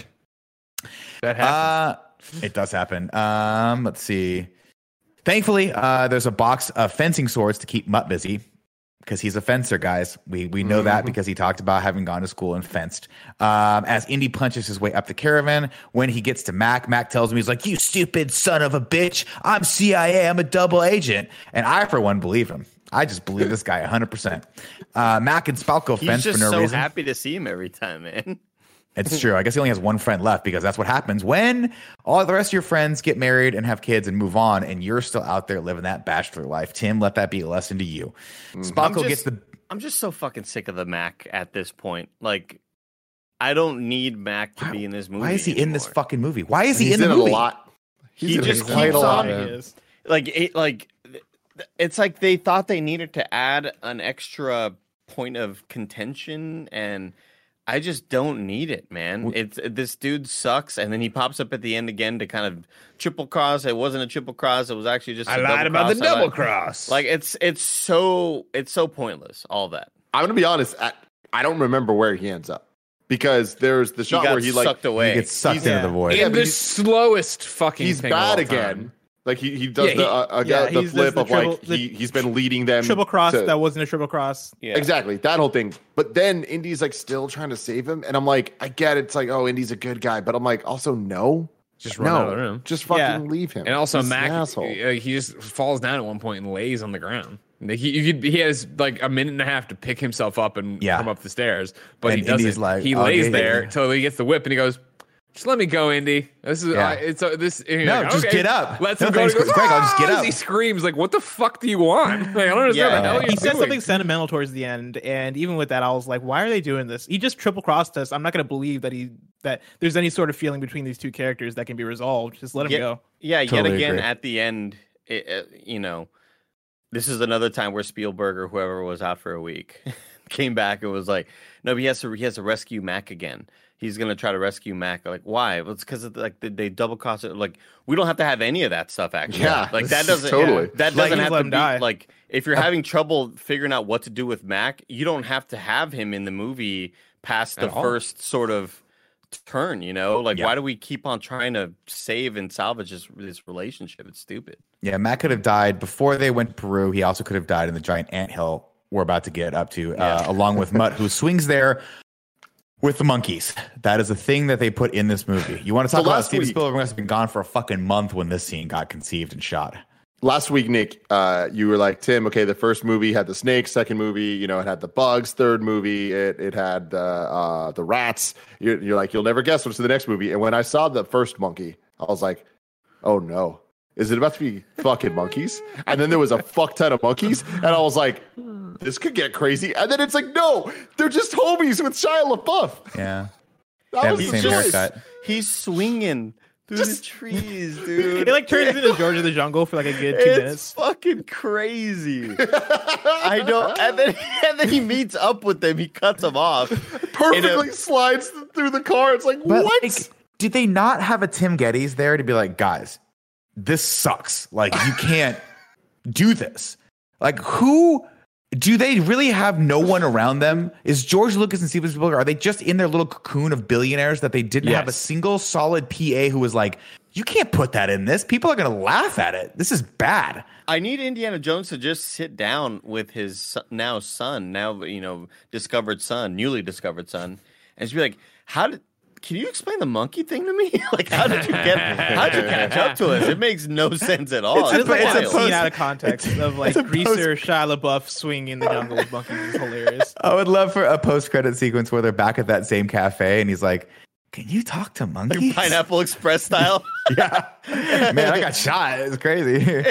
That happens. It does happen. Let's see. Thankfully, there's a box of fencing swords to keep Mutt busy because he's a fencer, guys. We know that because he talked about having gone to school and fenced. As Indy punches his way up the caravan, when he gets to Mac tells him, he's like, "You stupid son of a bitch. I'm CIA. I'm a double agent." And I, for one, believe him. I just believe this guy 100%. Mac and Spalko fence for no reason. He's just so happy to see him every time, man. It's true. I guess he only has one friend left because that's what happens when all the rest of your friends get married and have kids and move on, and you're still out there living that bachelor life. Tim, let that be a lesson to you. Spalko gets the. I'm just so fucking sick of the Mac at this point. Like, I don't need Mac to be in this movie. Why is he anymore. in this fucking movie? Why is he He's in the movie? a lot. He just quite keeps a lot. on. It's like they thought they needed to add an extra point of contention, and I just don't need it, man. This dude sucks, and then he pops up at the end again to kind of triple cross. It wasn't a triple cross; it was actually just. I lied about the double cross. Like it's so pointless. All that. I'm gonna be honest. I don't remember where he ends up because there's the shot where he like sucked away. He gets sucked into the void. in the slowest fucking he's thing of bad all time. again. Like he does he the does flip the of triple- like he's been leading them Triple cross to- that wasn't a triple cross. Yeah. Exactly, that whole thing. But then Indy's like still trying to save him, and I'm like, I get it. It's like, oh, Indy's a good guy, but I'm like, also no, Just run out of the room. just fucking leave him. And also, He's Mac, an asshole. he just falls down at one point and lays on the ground. Like, he has like a minute and a half to pick himself up and come up the stairs, but And he doesn't. Indy's like, he "I'll lays get there you." until he gets the whip, and he goes, "Just let me go, Indy. This is this." No, just get up. Let's No, him go. thanks, He goes, Greg, I'll just get "Ah!" up. He screams like, "What the fuck do you want?" Like, I don't understand what the hell you're He said doing. something sentimental towards the end, and even with that, I was like, "Why are they doing this?" He just triple crossed us. I'm not going to believe that there's any sort of feeling between these two characters that can be resolved. Just let him go. Yeah, Totally yet again agree. at the end, this is another time where Spielberg or whoever was out for a week came back and was like, "No, he has to rescue Mac again. He's gonna try to rescue Mac." Like, why? Well, it's because they double cross it. Like, we don't have to have any of that stuff. Actually, Yeah, like this that is doesn't totally. that Like, doesn't just have let to him be die. like if you're having trouble figuring out what to do with Mac, you don't have to have him in the movie past the At all. first sort of turn. Like, why do we keep on trying to save and salvage this relationship? It's stupid. Yeah, Matt could have died before they went to Peru. He also could have died in the giant anthill we're about to get up to, along with Mutt, who swings there with the monkeys. That is a thing that they put in this movie. You want to talk So about last Steven week- Spielberg must have been gone for a fucking month when this scene got conceived and shot. last week, Nick, you were like, Tim, okay, the first movie had the snakes, second movie, it had the bugs, third movie, it had the rats. You're like, you'll never guess what's in the next movie. And when I saw the first monkey, I was like, oh no, is it about to be fucking monkeys? And then there was a fuck ton of monkeys, and I was like, this could get crazy. And then it's like, no, they're just homies with Shia LaBeouf. Yeah. That They have was the the same choice. haircut. He's swinging through the trees, dude. It like turns into George of the Jungle for like a good 2 It's minutes. fucking crazy. I know. And then he meets up with them. He cuts them off. Perfectly slides through the car. It's like, But what? like, did they not have a Tim Geddes there to be like, guys, this sucks. Like, you can't do this. Like, who do they really have? No one around them? Is George Lucas and Steven Spielberg, are they just in their little cocoon of billionaires that they didn't have a single solid PA who was like, you can't put that in this. People are going to laugh at it. This is bad. I need Indiana Jones to just sit down with his newly discovered son, and just be like, can you explain the monkey thing to me? Like, how'd you catch up to us? It makes no sense at all. It's a wild. scene out of context of like Greaser, Shia LaBeouf swinging in the jungle with monkeys. It's hilarious. I would love for a post-credit sequence where they're back at that same cafe and he's like, can you talk to monkeys? Pineapple Express style. Yeah. Man, I got shot. It's crazy.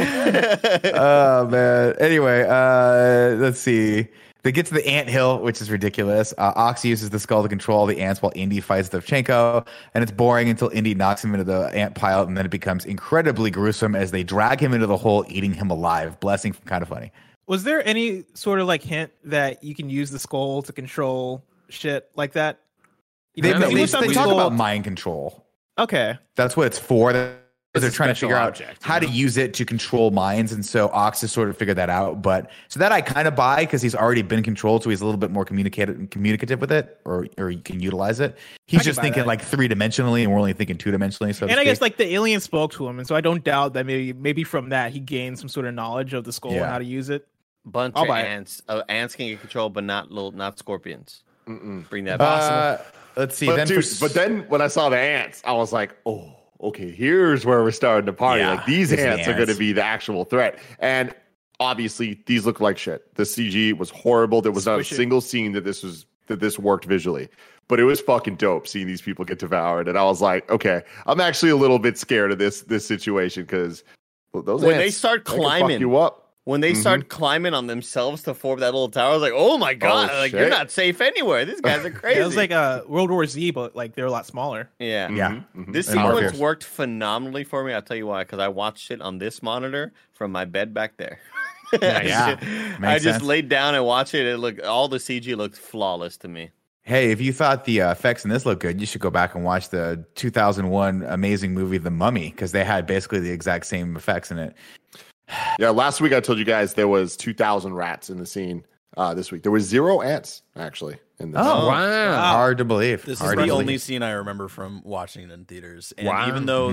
Oh, man. Anyway, let's see. They get to the anthill, which is ridiculous. Ox uses the skull to control the ants while Indy fights Dovchenko, and it's boring until Indy knocks him into the ant pile, and then it becomes incredibly gruesome as they drag him into the hole, eating him alive. Blessing from Kind of Funny. Was there any sort of like hint that you can use the skull to control shit like that? They Because talk skull- about mind control. Okay. That's what it's for. They're a trying to special figure object, out how to use it to control minds, and so Ox has sort of figured that out. But so that I kind of buy because he's already been controlled, so he's a little bit more communicative with it, or you can utilize it. He's can just buy thinking that. like 3-dimensionally, and we're only thinking 2-dimensionally. So to And I guess speak. like the alien spoke to him, and so I don't doubt that maybe from that he gained some sort of knowledge of the skull and Yeah. how to use it. Bunch I'll of buy it. ants. Ants can get controlled, but not scorpions. Bring that back. Let's see. But then when I saw the ants, I was like, oh, okay, here's where we're starting to party. Yeah, Like these these are the ants are going to ants. be the actual threat. And obviously, these look like shit. The CG was horrible. There was not a Squish it. single scene that this worked visually. But it was fucking dope seeing these people get devoured. And I was like, okay, I'm actually a little bit scared of this situation because those When ants, they start can fuck climbing, you up. When they start climbing on themselves to form that little tower, I was like, oh my God, like you're shit. not safe anywhere. These guys are crazy. It was like World War Z, but like they're a lot smaller. yeah. Yeah. This And more sequence fierce. worked phenomenally for me. I'll tell you why, because I watched it on this monitor from my bed back there. Yeah. I Makes just sense. laid down and watched it. All the CG looked flawless to me. Hey, if you thought the effects in this looked good, you should go back and watch the 2001 amazing movie The Mummy, because they had basically the exact same effects in it. Yeah, last week I told you guys there was 2,000 rats in the scene. This week there was 0 ants actually in this. Oh, Wow. Hard to believe. This Hard is to the only believe. scene I remember from watching it in theaters. And Wow. even though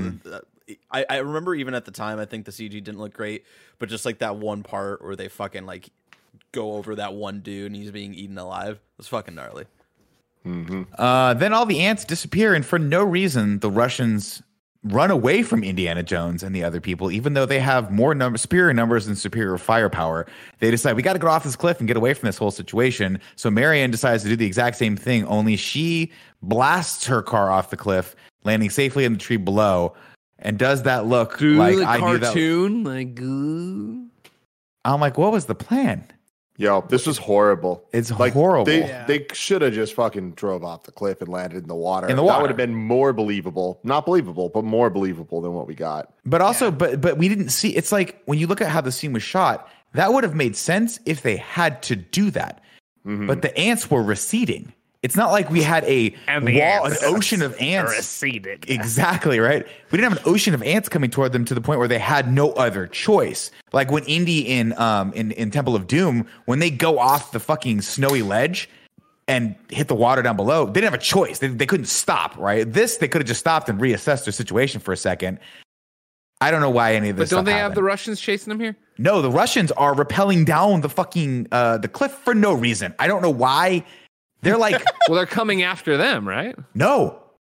I remember even at the time, I think the CG didn't look great, but just like that one part where they fucking like go over that one dude and he's being eaten alive was fucking gnarly. Then all the ants disappear, and for no reason, the Russians run away from Indiana Jones and the other people, even though they have superior numbers and superior firepower. They decide we got to get off this cliff and get away from this whole situation. So Marianne decides to do the exact same thing, only she blasts her car off the cliff, landing safely in the tree below, and does that look like I knew that. cartoon, like ooh. I'm like, what was the plan? Yo, this was horrible. It's horrible. They should have just fucking drove off the cliff and landed in the water. In the That water. would have been more believable. Not believable, but more believable than what we got. But also, but we didn't see. It's like when you look at how the scene was shot, that would have made sense if they had to do that. But the ants were receding. It's not like we had an ocean of ants. receded. Exactly, right? We didn't have an ocean of ants coming toward them to the point where they had no other choice. Like when Indy in Temple of Doom, when they go off the fucking snowy ledge and hit the water down below, they didn't have a choice. They couldn't stop, right? This, they could have just stopped and reassessed their situation for a second. I don't know why any of this But don't stuff they have happened. the Russians chasing them here? No, the Russians are rappelling down the fucking the cliff for no reason. I don't know why. They're like, Well, they're coming after them, right? no,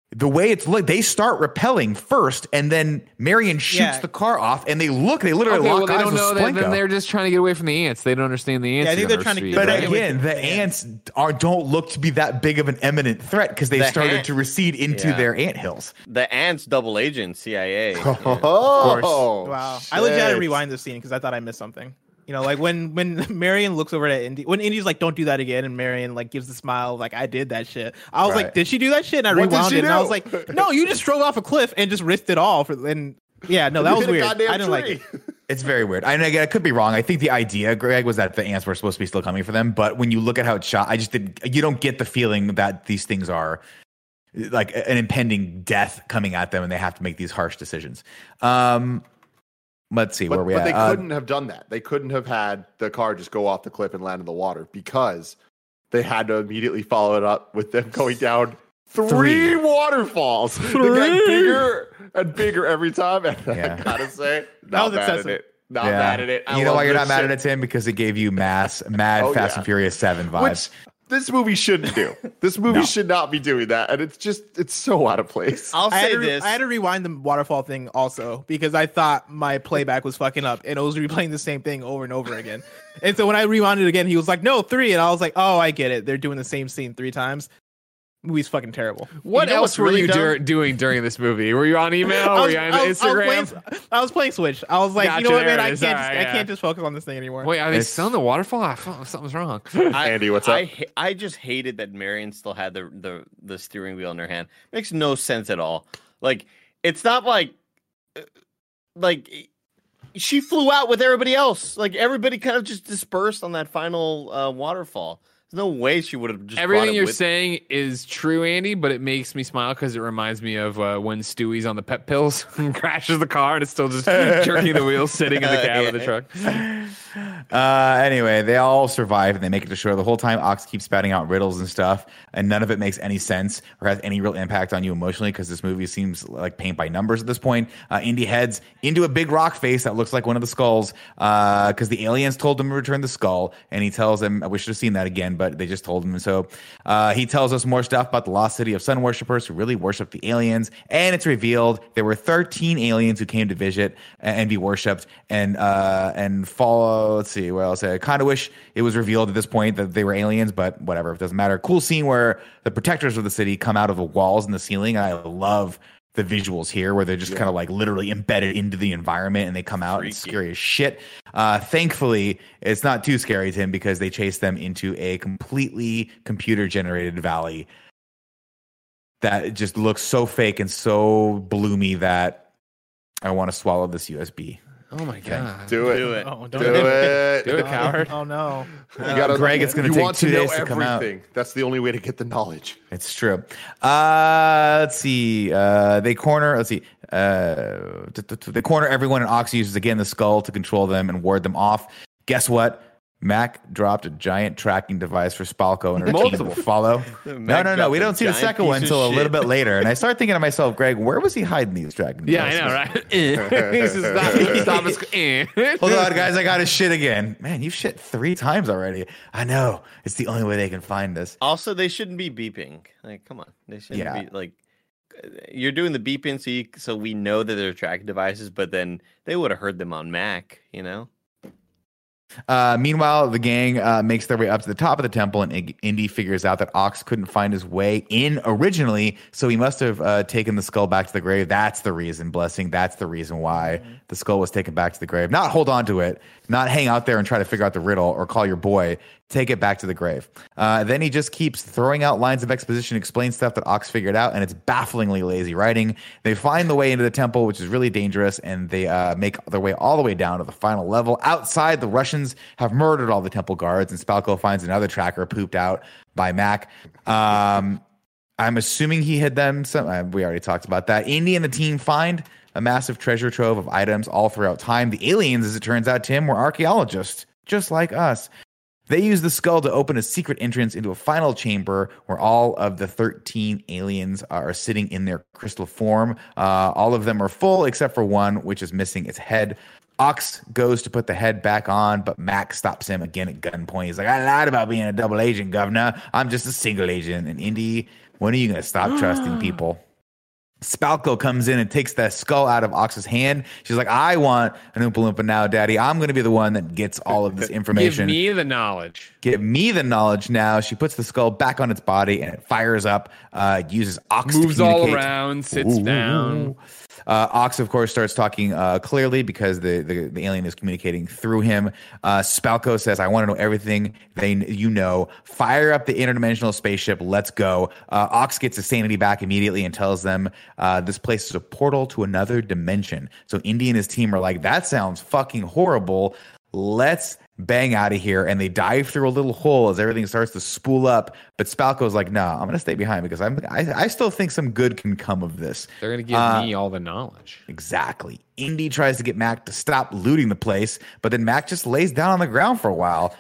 the way it's look, they start repelling first, and then Marion shoots the car off, and they literally lock they eyes don't with know that. Splenko. Then they're just trying to get away from the ants. They don't understand the ants. Yeah, I think they're trying to street, get But right? again, the ants don't look to be that big of an imminent threat because they've started to recede into their ant hills. The ants double agent CIA. Oh, Wow. I legit had to shit. rewind this scene because I thought I missed something. You know, like when Marion looks over at Indy, when Indy's like, "Don't do that again," and Marion like gives the smile, like, "I did that shit." I was like, "Did she do that shit?" And I What did rewound she it, and I do? was like, "No, you just drove off a cliff and just risked it all for." And yeah, no, that was Hit a weird. goddamn I didn't like tree. it. It's very weird. And again, I could be wrong. I think the idea, Greg, was that the ants were supposed to be still coming for them. But when you look at how it's shot, I just didn't. You don't get the feeling that these things are like an impending death coming at them, and they have to make these harsh decisions. Let's see where we But at. they couldn't have done that. They couldn't have had the car just go off the cliff and land in the water because they had to immediately follow it up with them going down three waterfalls. They got bigger and bigger every time. And Yeah. I gotta say, was not mad excessive. at it. Not mad at it. I You know love why you're this not mad shit. at it, Tim? Because it gave you Fast Oh, and yeah. Furious 7 vibes. Which this movie shouldn't do. This movie should not be doing that. And it's so out of place. I'll I say had, to, this. I had to rewind the waterfall thing also because I thought my playback was fucking up and it was replaying the same thing over and over again. And so when I rewound it again, he was like, "No, 3." And I was like, "Oh, I get it. They're doing the same scene 3 times." Movie's fucking terrible. What You know else what's were really you dumb? doing during this movie? Were you on email? Were you on Instagram? I was playing Switch. I was like, Gotcha, you know what, there man? it I is. can't. All right, I yeah. can't just focus on this thing anymore. Wait, are they It's- still in the waterfall? I thought something's wrong. Andy, what's up? I just hated that Marion still had the steering wheel in her hand. Makes no sense at all. Like it's not like she flew out with everybody else. Like everybody kind of just dispersed on that final waterfall. There's no way she would have just brought Everything it you're with- saying is true, Andy, but it makes me smile because it reminds me of when Stewie's on the pep pills and crashes the car and it's still just jerking the wheels sitting in the cab of the truck. Anyway, they all survive and they make it to shore. The whole time, Ox keeps spouting out riddles and stuff, and none of it makes any sense or has any real impact on you emotionally because this movie seems like paint by numbers at this point. Indy heads into a big rock face that looks like one of the skulls because the aliens told him to return the skull, and he tells them, we should have seen that again, but they just told him. And so he tells us more stuff about the lost city of sun worshippers who really worship the aliens, and it's revealed there were 13 aliens who came to visit and be worshipped and follow. Let's see what else. I kind of wish it was revealed at this point that they were aliens, but whatever, it doesn't matter. Cool scene where the protectors of the city come out of the walls in the ceiling. And I love the visuals here where they're just kind of like literally embedded into the environment and they come out. It's scary as shit. Thankfully, it's not too scary to him because they chase them into a completely computer generated valley that just looks so fake and so bloomy that I want to swallow this USB. Oh my god! Do it. Do it. Oh, Do don't it. Do it, coward. Oh no. You gotta, Greg, it's gonna you take want 2 to know days to come out. everything. That's the only way to get the knowledge. It's true. Let's see. They corner. Let's see. They corner everyone, and Ox uses again the skull to control them and ward them off. Guess what? Mac dropped a giant tracking device for Spalko and her team to follow. Mac No. dropped We a don't see the giant second one piece of until a little shit. bit later. And I start thinking to myself, Greg, where was he hiding these tracking Yeah, devices? I know, right? He's just stop us. Hold on, guys. I got to shit again. Man, you've shit 3 times already. I know. It's the only way they can find us. Also, they shouldn't be beeping. Like, come on, they shouldn't Yeah. be like. You're doing the beeping so we know that they're tracking devices, but then they would have heard them on Mac, you know. Meanwhile, the gang makes their way up to the top of the temple, and Indy figures out that Ox couldn't find his way in originally, so he must have taken the skull back to the grave. That's the reason, Blessing. That's the reason why the skull was taken back to the grave. Not hold on to it, not hang out there and try to figure out the riddle or call your boy. Take it back to the grave. Then he just keeps throwing out lines of exposition, explain stuff that Ox figured out, and it's bafflingly lazy writing. They find the way into the temple, which is really dangerous, and they make their way all the way down to the final level. Outside, the Russians have murdered all the temple guards, and Spalko finds another tracker pooped out by Mac. I'm assuming he hid them. We already talked about that. Indy and the team find a massive treasure trove of items all throughout time. The aliens, as it turns out, Tim, were archaeologists, just like us. They use the skull to open a secret entrance into a final chamber where all of the 13 aliens are sitting in their crystal form. All of them are full except for one, which is missing its head. Ox goes to put the head back on, but Mac stops him again at gunpoint. He's like, I lied about being a double agent, governor. I'm just a single agent. And Indy, when are you going to stop trusting people? Spalko comes in and takes the skull out of Ox's hand. She's like, I want an Oompa Loompa now, Daddy. I'm going to be the one that gets all of this information. Give me the knowledge. Give me the knowledge now. She puts the skull back on its body and it fires up. It uses Ox Moves to all communicate. around, sits down. Ox, of course, starts talking clearly because the alien is communicating through him. Spalko says, I want to know everything you know. Fire up the interdimensional spaceship. Let's go. Ox gets his sanity back immediately and tells them this place is a portal to another dimension. So Indy and his team are like, that sounds fucking horrible. Let's bang out of here. And they dive through a little hole as everything starts to spool up. But Spalko's like, no, I'm going to stay behind because I still think some good can come of this. They're going to give me all the knowledge. Exactly. Indy tries to get Mac to stop looting the place, but then Mac just lays down on the ground for a while.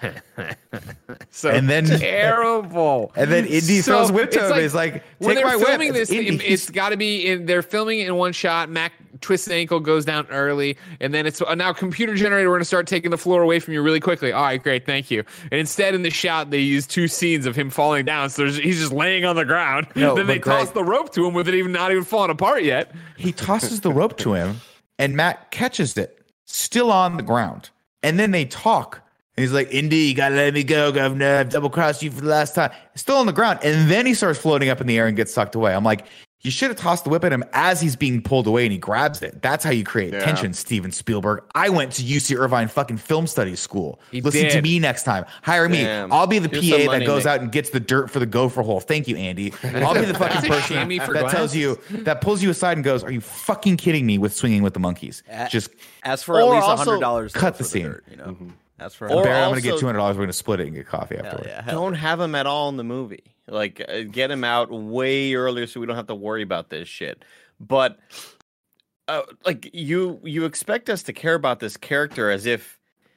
So and then terrible. And then Indy So throws whip to it's him. like, He's like, when take they're my filming whip. this, it's got to be they're filming it in one shot. Mac twists an ankle, goes down early, and then it's now computer generated. We're going to start taking the floor away from you really quickly. All right, great, thank you. And instead, in the shot, they use two scenes of him falling down. So he's just laying on the ground. No, then they but Greg- toss the rope to him with it not even falling apart yet. He tosses the rope to him, and Mac catches it, still on the ground. And then they talk. And he's like, Indy, you gotta let me go, Governor. I've double-crossed you for the last time. Still on the ground. And then he starts floating up in the air and gets sucked away. I'm like, you should have tossed the whip at him as he's being pulled away and he grabs it. That's how you create tension, Steven Spielberg. I went to UC Irvine fucking film studies school. Listen to me next time. Hire me. Damn. I'll be the Here's some PA money, that goes Nick. out and gets the dirt for the gopher hole. Thank you, Andy. I'll be the fucking person chamois for that tells you, that pulls you aside and goes, are you fucking kidding me with Swinging with the Monkeys? Just Ask for at Or least also $100. cut the for scene. dirt, you know. That's for Or Barry, I'm going to get also- $200. We're going to split it and get coffee afterwards. yeah. Don't have him at all in the movie. Like, get him out way earlier so we don't have to worry about this shit. But, like, you expect us to care about this character as if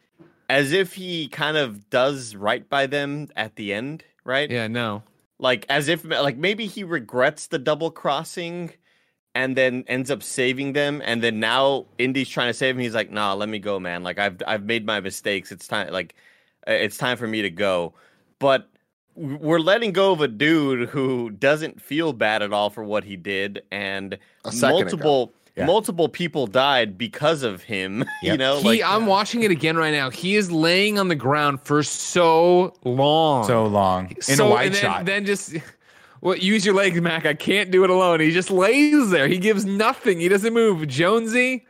he kind of does right by them at the end, right? Yeah, no. Like, as if, like, maybe he regrets the double crossing and then ends up saving them, and then now Indy's trying to save him. He's like, "Nah, let me go, man. Like, I've made my mistakes. It's time. Like, it's time for me to go." But we're letting go of a dude who doesn't feel bad at all for what he did, and A second ago. multiple people died because of him. You Yep. know, I'm watching it again right now. He is laying on the ground for so long. So long. In a wide and then, shot. Then just use your legs, Mac. I can't do it alone. He just lays there. He gives nothing. He doesn't move. Jonesy,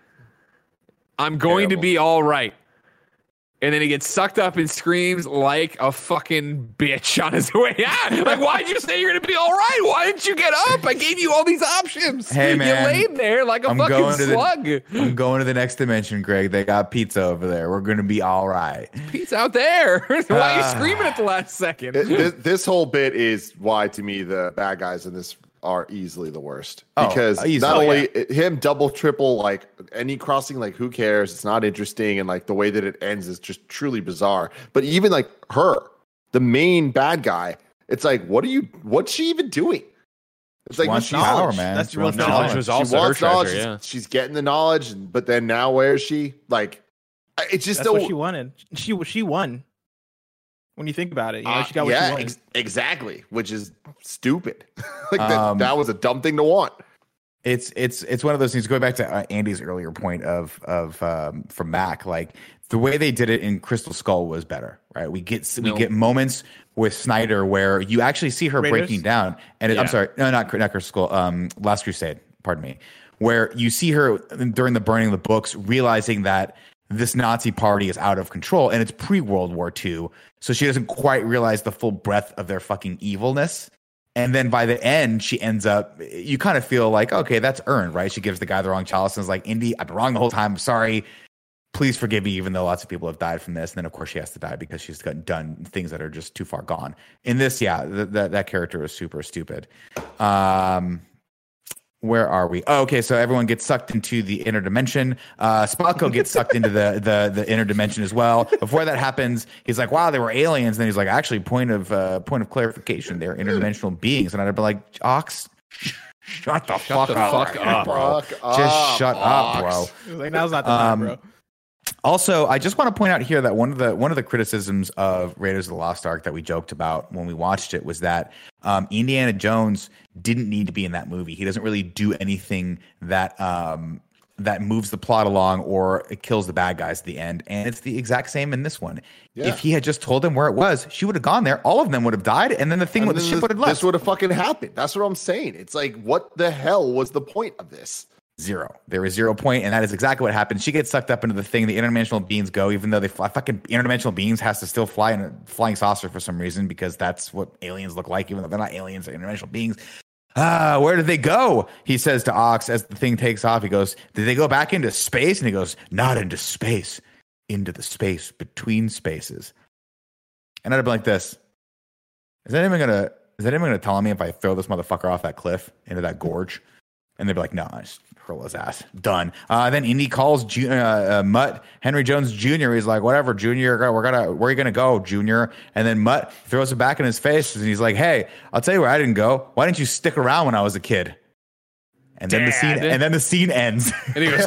I'm going to be all right. And then he gets sucked up and screams like a fucking bitch on his way out. Like, why'd you say you're going to be all right? Why didn't you get up? I gave you all these options. Hey, man. You laid there like a I'm fucking going to slug. I'm going to the next dimension, Greg. They got pizza over there. We're going to be all right. Pete's out there. Why are you screaming at the last second? This whole bit is why, to me, the bad guys in this are easily the worst. Oh, Because easily. not only him double, triple, like any crossing, like who cares? It's not interesting. And like the way that it ends is just truly bizarre. But even like her, the main bad guy, it's like, what's she even doing? It's like wants she's power, man. That's She real wants knowledge. Knowledge was She also her wants knowledge. treasure, yeah. She's getting the knowledge, but then now where is she? Like, it's just That's what she wanted. She won. When you think about it, she got what she wanted. exactly, which is stupid. Like Um, that was a dumb thing to want. It's one of those things. Going back to Andy's earlier point of from Mac, like the way they did it in Crystal Skull was better, right? We get moments with Snyder where you actually see her Raiders? breaking down, and I'm sorry, no, not Crystal Skull, Last Crusade, pardon me, where you see her during the burning of the books, realizing that this Nazi party is out of control, and it's pre-World War II, so she doesn't quite realize the full breadth of their fucking evilness. And then by the end, she ends up, you kind of feel like, okay, that's earned, right? She gives the guy the wrong chalice and is like, Indy, I've been wrong the whole time. I'm sorry. Please forgive me, even though lots of people have died from this. And then, of course, she has to die because she's done things that are just too far gone. In this, that character is super stupid. Where are we? Oh, okay, so everyone gets sucked into the inner dimension. Spalko gets sucked into the inner dimension as well. Before that happens, he's like, "Wow, they were aliens." And then he's like, "Actually, point of clarification, they're interdimensional beings." And I'd be like, "Ox, shut the fuck up, fuck up. bro. Just shut up, bro." He was like, now's not the time, bro. Also, I just want to point out here that one of the criticisms of Raiders of the Lost Ark that we joked about when we watched it was that Indiana Jones didn't need to be in that movie. He doesn't really do anything that that moves the plot along or it kills the bad guys at the end. And it's the exact same in this one. Yeah. If he had just told them where it was, she would have gone there. All of them would have died, and then the ship would have left. This would have fucking happened. That's what I'm saying. It's like, what the hell was the point of this? Zero. There is 0 point, and that is exactly what happened. She gets sucked up into the thing. The interdimensional beings go, even though they fly. Fucking interdimensional beings has to still fly in a flying saucer for some reason because that's what aliens look like, even though they're not aliens, they're interdimensional beings. Where did they go? He says to Ox as the thing takes off. He goes, did they go back into space? And he goes, not into space, into the space between spaces. And I'd be like this. Is anyone gonna tell me if I throw this motherfucker off that cliff into that gorge? And they'd be like, no, I just hurl his ass. Done. Then Indy calls Mutt, Henry Jones Jr. He's like, whatever, Junior, where are you going to go, Junior? And then Mutt throws it back in his face. And he's like, hey, I'll tell you where I didn't go. Why didn't you stick around when I was a kid? And then the scene ends. And he goes,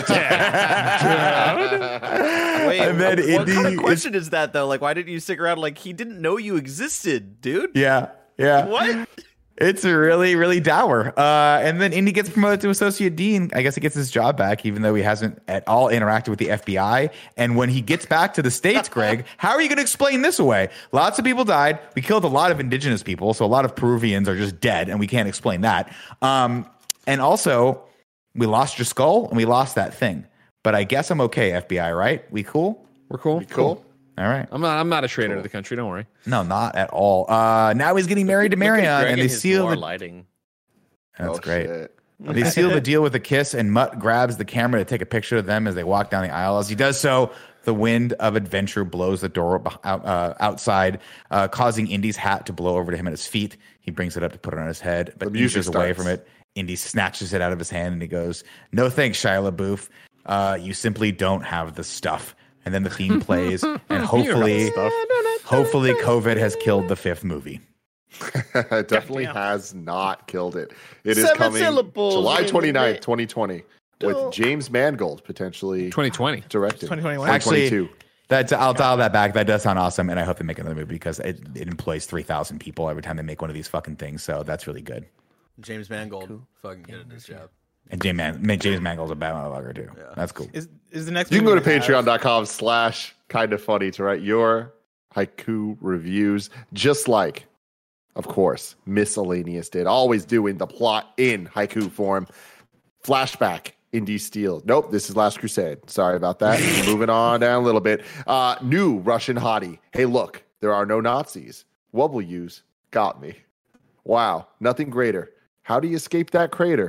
Dad. Wait, and then what kind of question is that, though? Like, why didn't you stick around? Like, he didn't know you existed, dude. Yeah. What? It's really, really dour. And then Indy gets promoted to associate dean. I guess he gets his job back, even though he hasn't at all interacted with the FBI. And when he gets back to the States, Greg, how are you going to explain this away? Lots of people died. We killed a lot of indigenous people. So a lot of Peruvians are just dead, and we can't explain that. And also, we lost your skull, and we lost that thing. But I guess I'm okay, FBI, right? We cool? We're cool. Cool. All right. I'm not a traitor to the country. Don't worry. No, not at all. Now he's getting married to Marion, and they seal the lighting. That's great. Shit. They seal the deal with a kiss, and Mutt grabs the camera to take a picture of them as they walk down the aisle. As he does so, the wind of adventure blows the door outside, causing Indy's hat to blow over to him at his feet. He brings it up to put it on his head, but inches away from it. Indy snatches it out of his hand, and he goes, "No thanks, Shia LaBeouf. You simply don't have the stuff." And then the theme plays, and hopefully COVID has killed the fifth movie. It definitely has not killed it. It is coming July 29th, 2020, with James Mangold potentially 2020 directing. 2021. Actually, I'll dial that back. That does sound awesome, and I hope they make another movie because it employs 3,000 people every time they make one of these fucking things. So that's really good. James Mangold fucking good at his job. And James Mangold's a bad motherfucker too. Yeah. That's cool. Is the next? You can go to movie patreon.com/kindafunny to write your haiku reviews, just like, of course, Miscellaneous did, always doing the plot in haiku form. Flashback, Indy Steel. Nope, this is Last Crusade. Sorry about that. Moving on down a little bit. New Russian hottie. Hey, look, there are no Nazis. What we'll use got me. Wow, nothing greater. How do you escape that crater?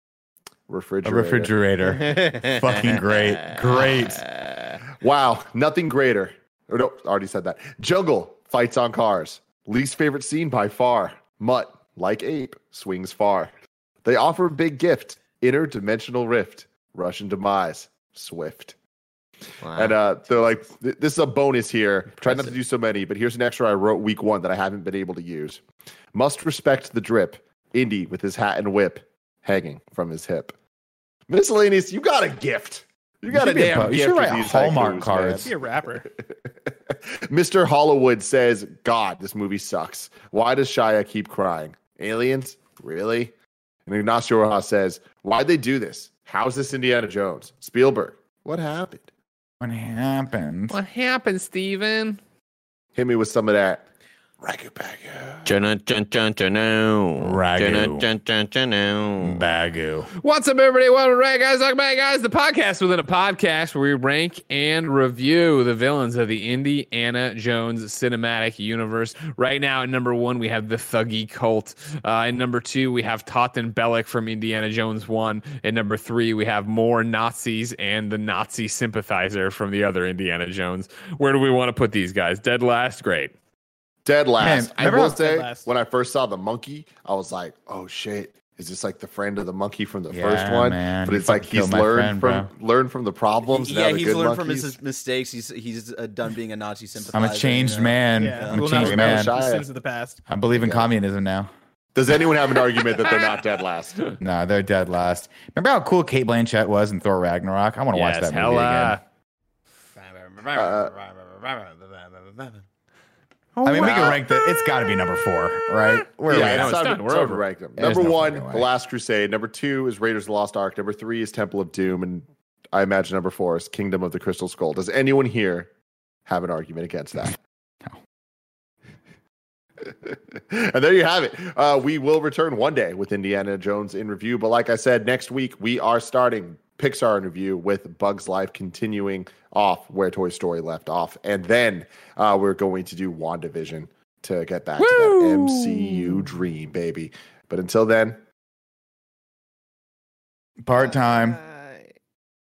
Refrigerator. Fucking great. Wow, nothing greater. Oh, no, already said that. Jungle fights on cars. Least favorite scene by far. Mutt, like ape, swings far. They offer a big gift. Interdimensional rift. Russian demise. Swift. Wow. And they're like, this is a bonus here. Try not to do so many, but here's an extra I wrote week 1 that I haven't been able to use. Must respect the drip. Indy with his hat and whip hanging from his hip. Miscellaneous, you got a gift. You got a damn gift. You should write these Hallmark haikus, cards. Be a rapper. Mr. Hollywood says, God, this movie sucks. Why does Shia keep crying? Aliens? Really? And Ignacio Rojas says, why'd they do this? How's this Indiana Jones? Spielberg, what happened? What happened? What happened, Steven? Hit me with some of that. Ragu Bagu. What's up, everybody? Welcome to Rag Guys Talk Bad Guys, the podcast within a podcast where we rank and review the villains of the Indiana Jones cinematic universe. Right now, at number 1, we have the Thuggy Cult. At number 2, we have Totten Bellick from Indiana Jones 1. At number 3, we have more Nazis and the Nazi sympathizer from the other Indiana Jones. Where do we want to put these guys? Dead last? Great. Dead last. Man, I will say, when I first saw the monkey, I was like, oh shit, is this like the friend of the monkey from the first one? Man. But it's like he's learned from the problems. Yeah, he's learned from his mistakes. He's done being a Nazi sympathizer. I'm a changed man. Yeah. I'm a changed man. The sins of the past. I believe in communism now. Does anyone have an argument that they're not dead last? No, they're dead last. Remember how cool Cate Blanchett was in Thor Ragnarok? I want to watch that movie again. I mean, we can rank that. It's got to be number 4, right? Where are we at? it's done. We're over. Rank them. There's Number no 1, fucking The way. Last Crusade. Number 2 is Raiders of the Lost Ark. Number 3 is Temple of Doom, and I imagine number 4 is Kingdom of the Crystal Skull. Does anyone here have an argument against that? And there you have it. We will return one day with Indiana Jones in review. But like I said, next week we are starting Pixar in review with Bug's Life, continuing off where Toy Story left off. And then we're going to do WandaVision to get back to that MCU dream, baby. But until then, Part time.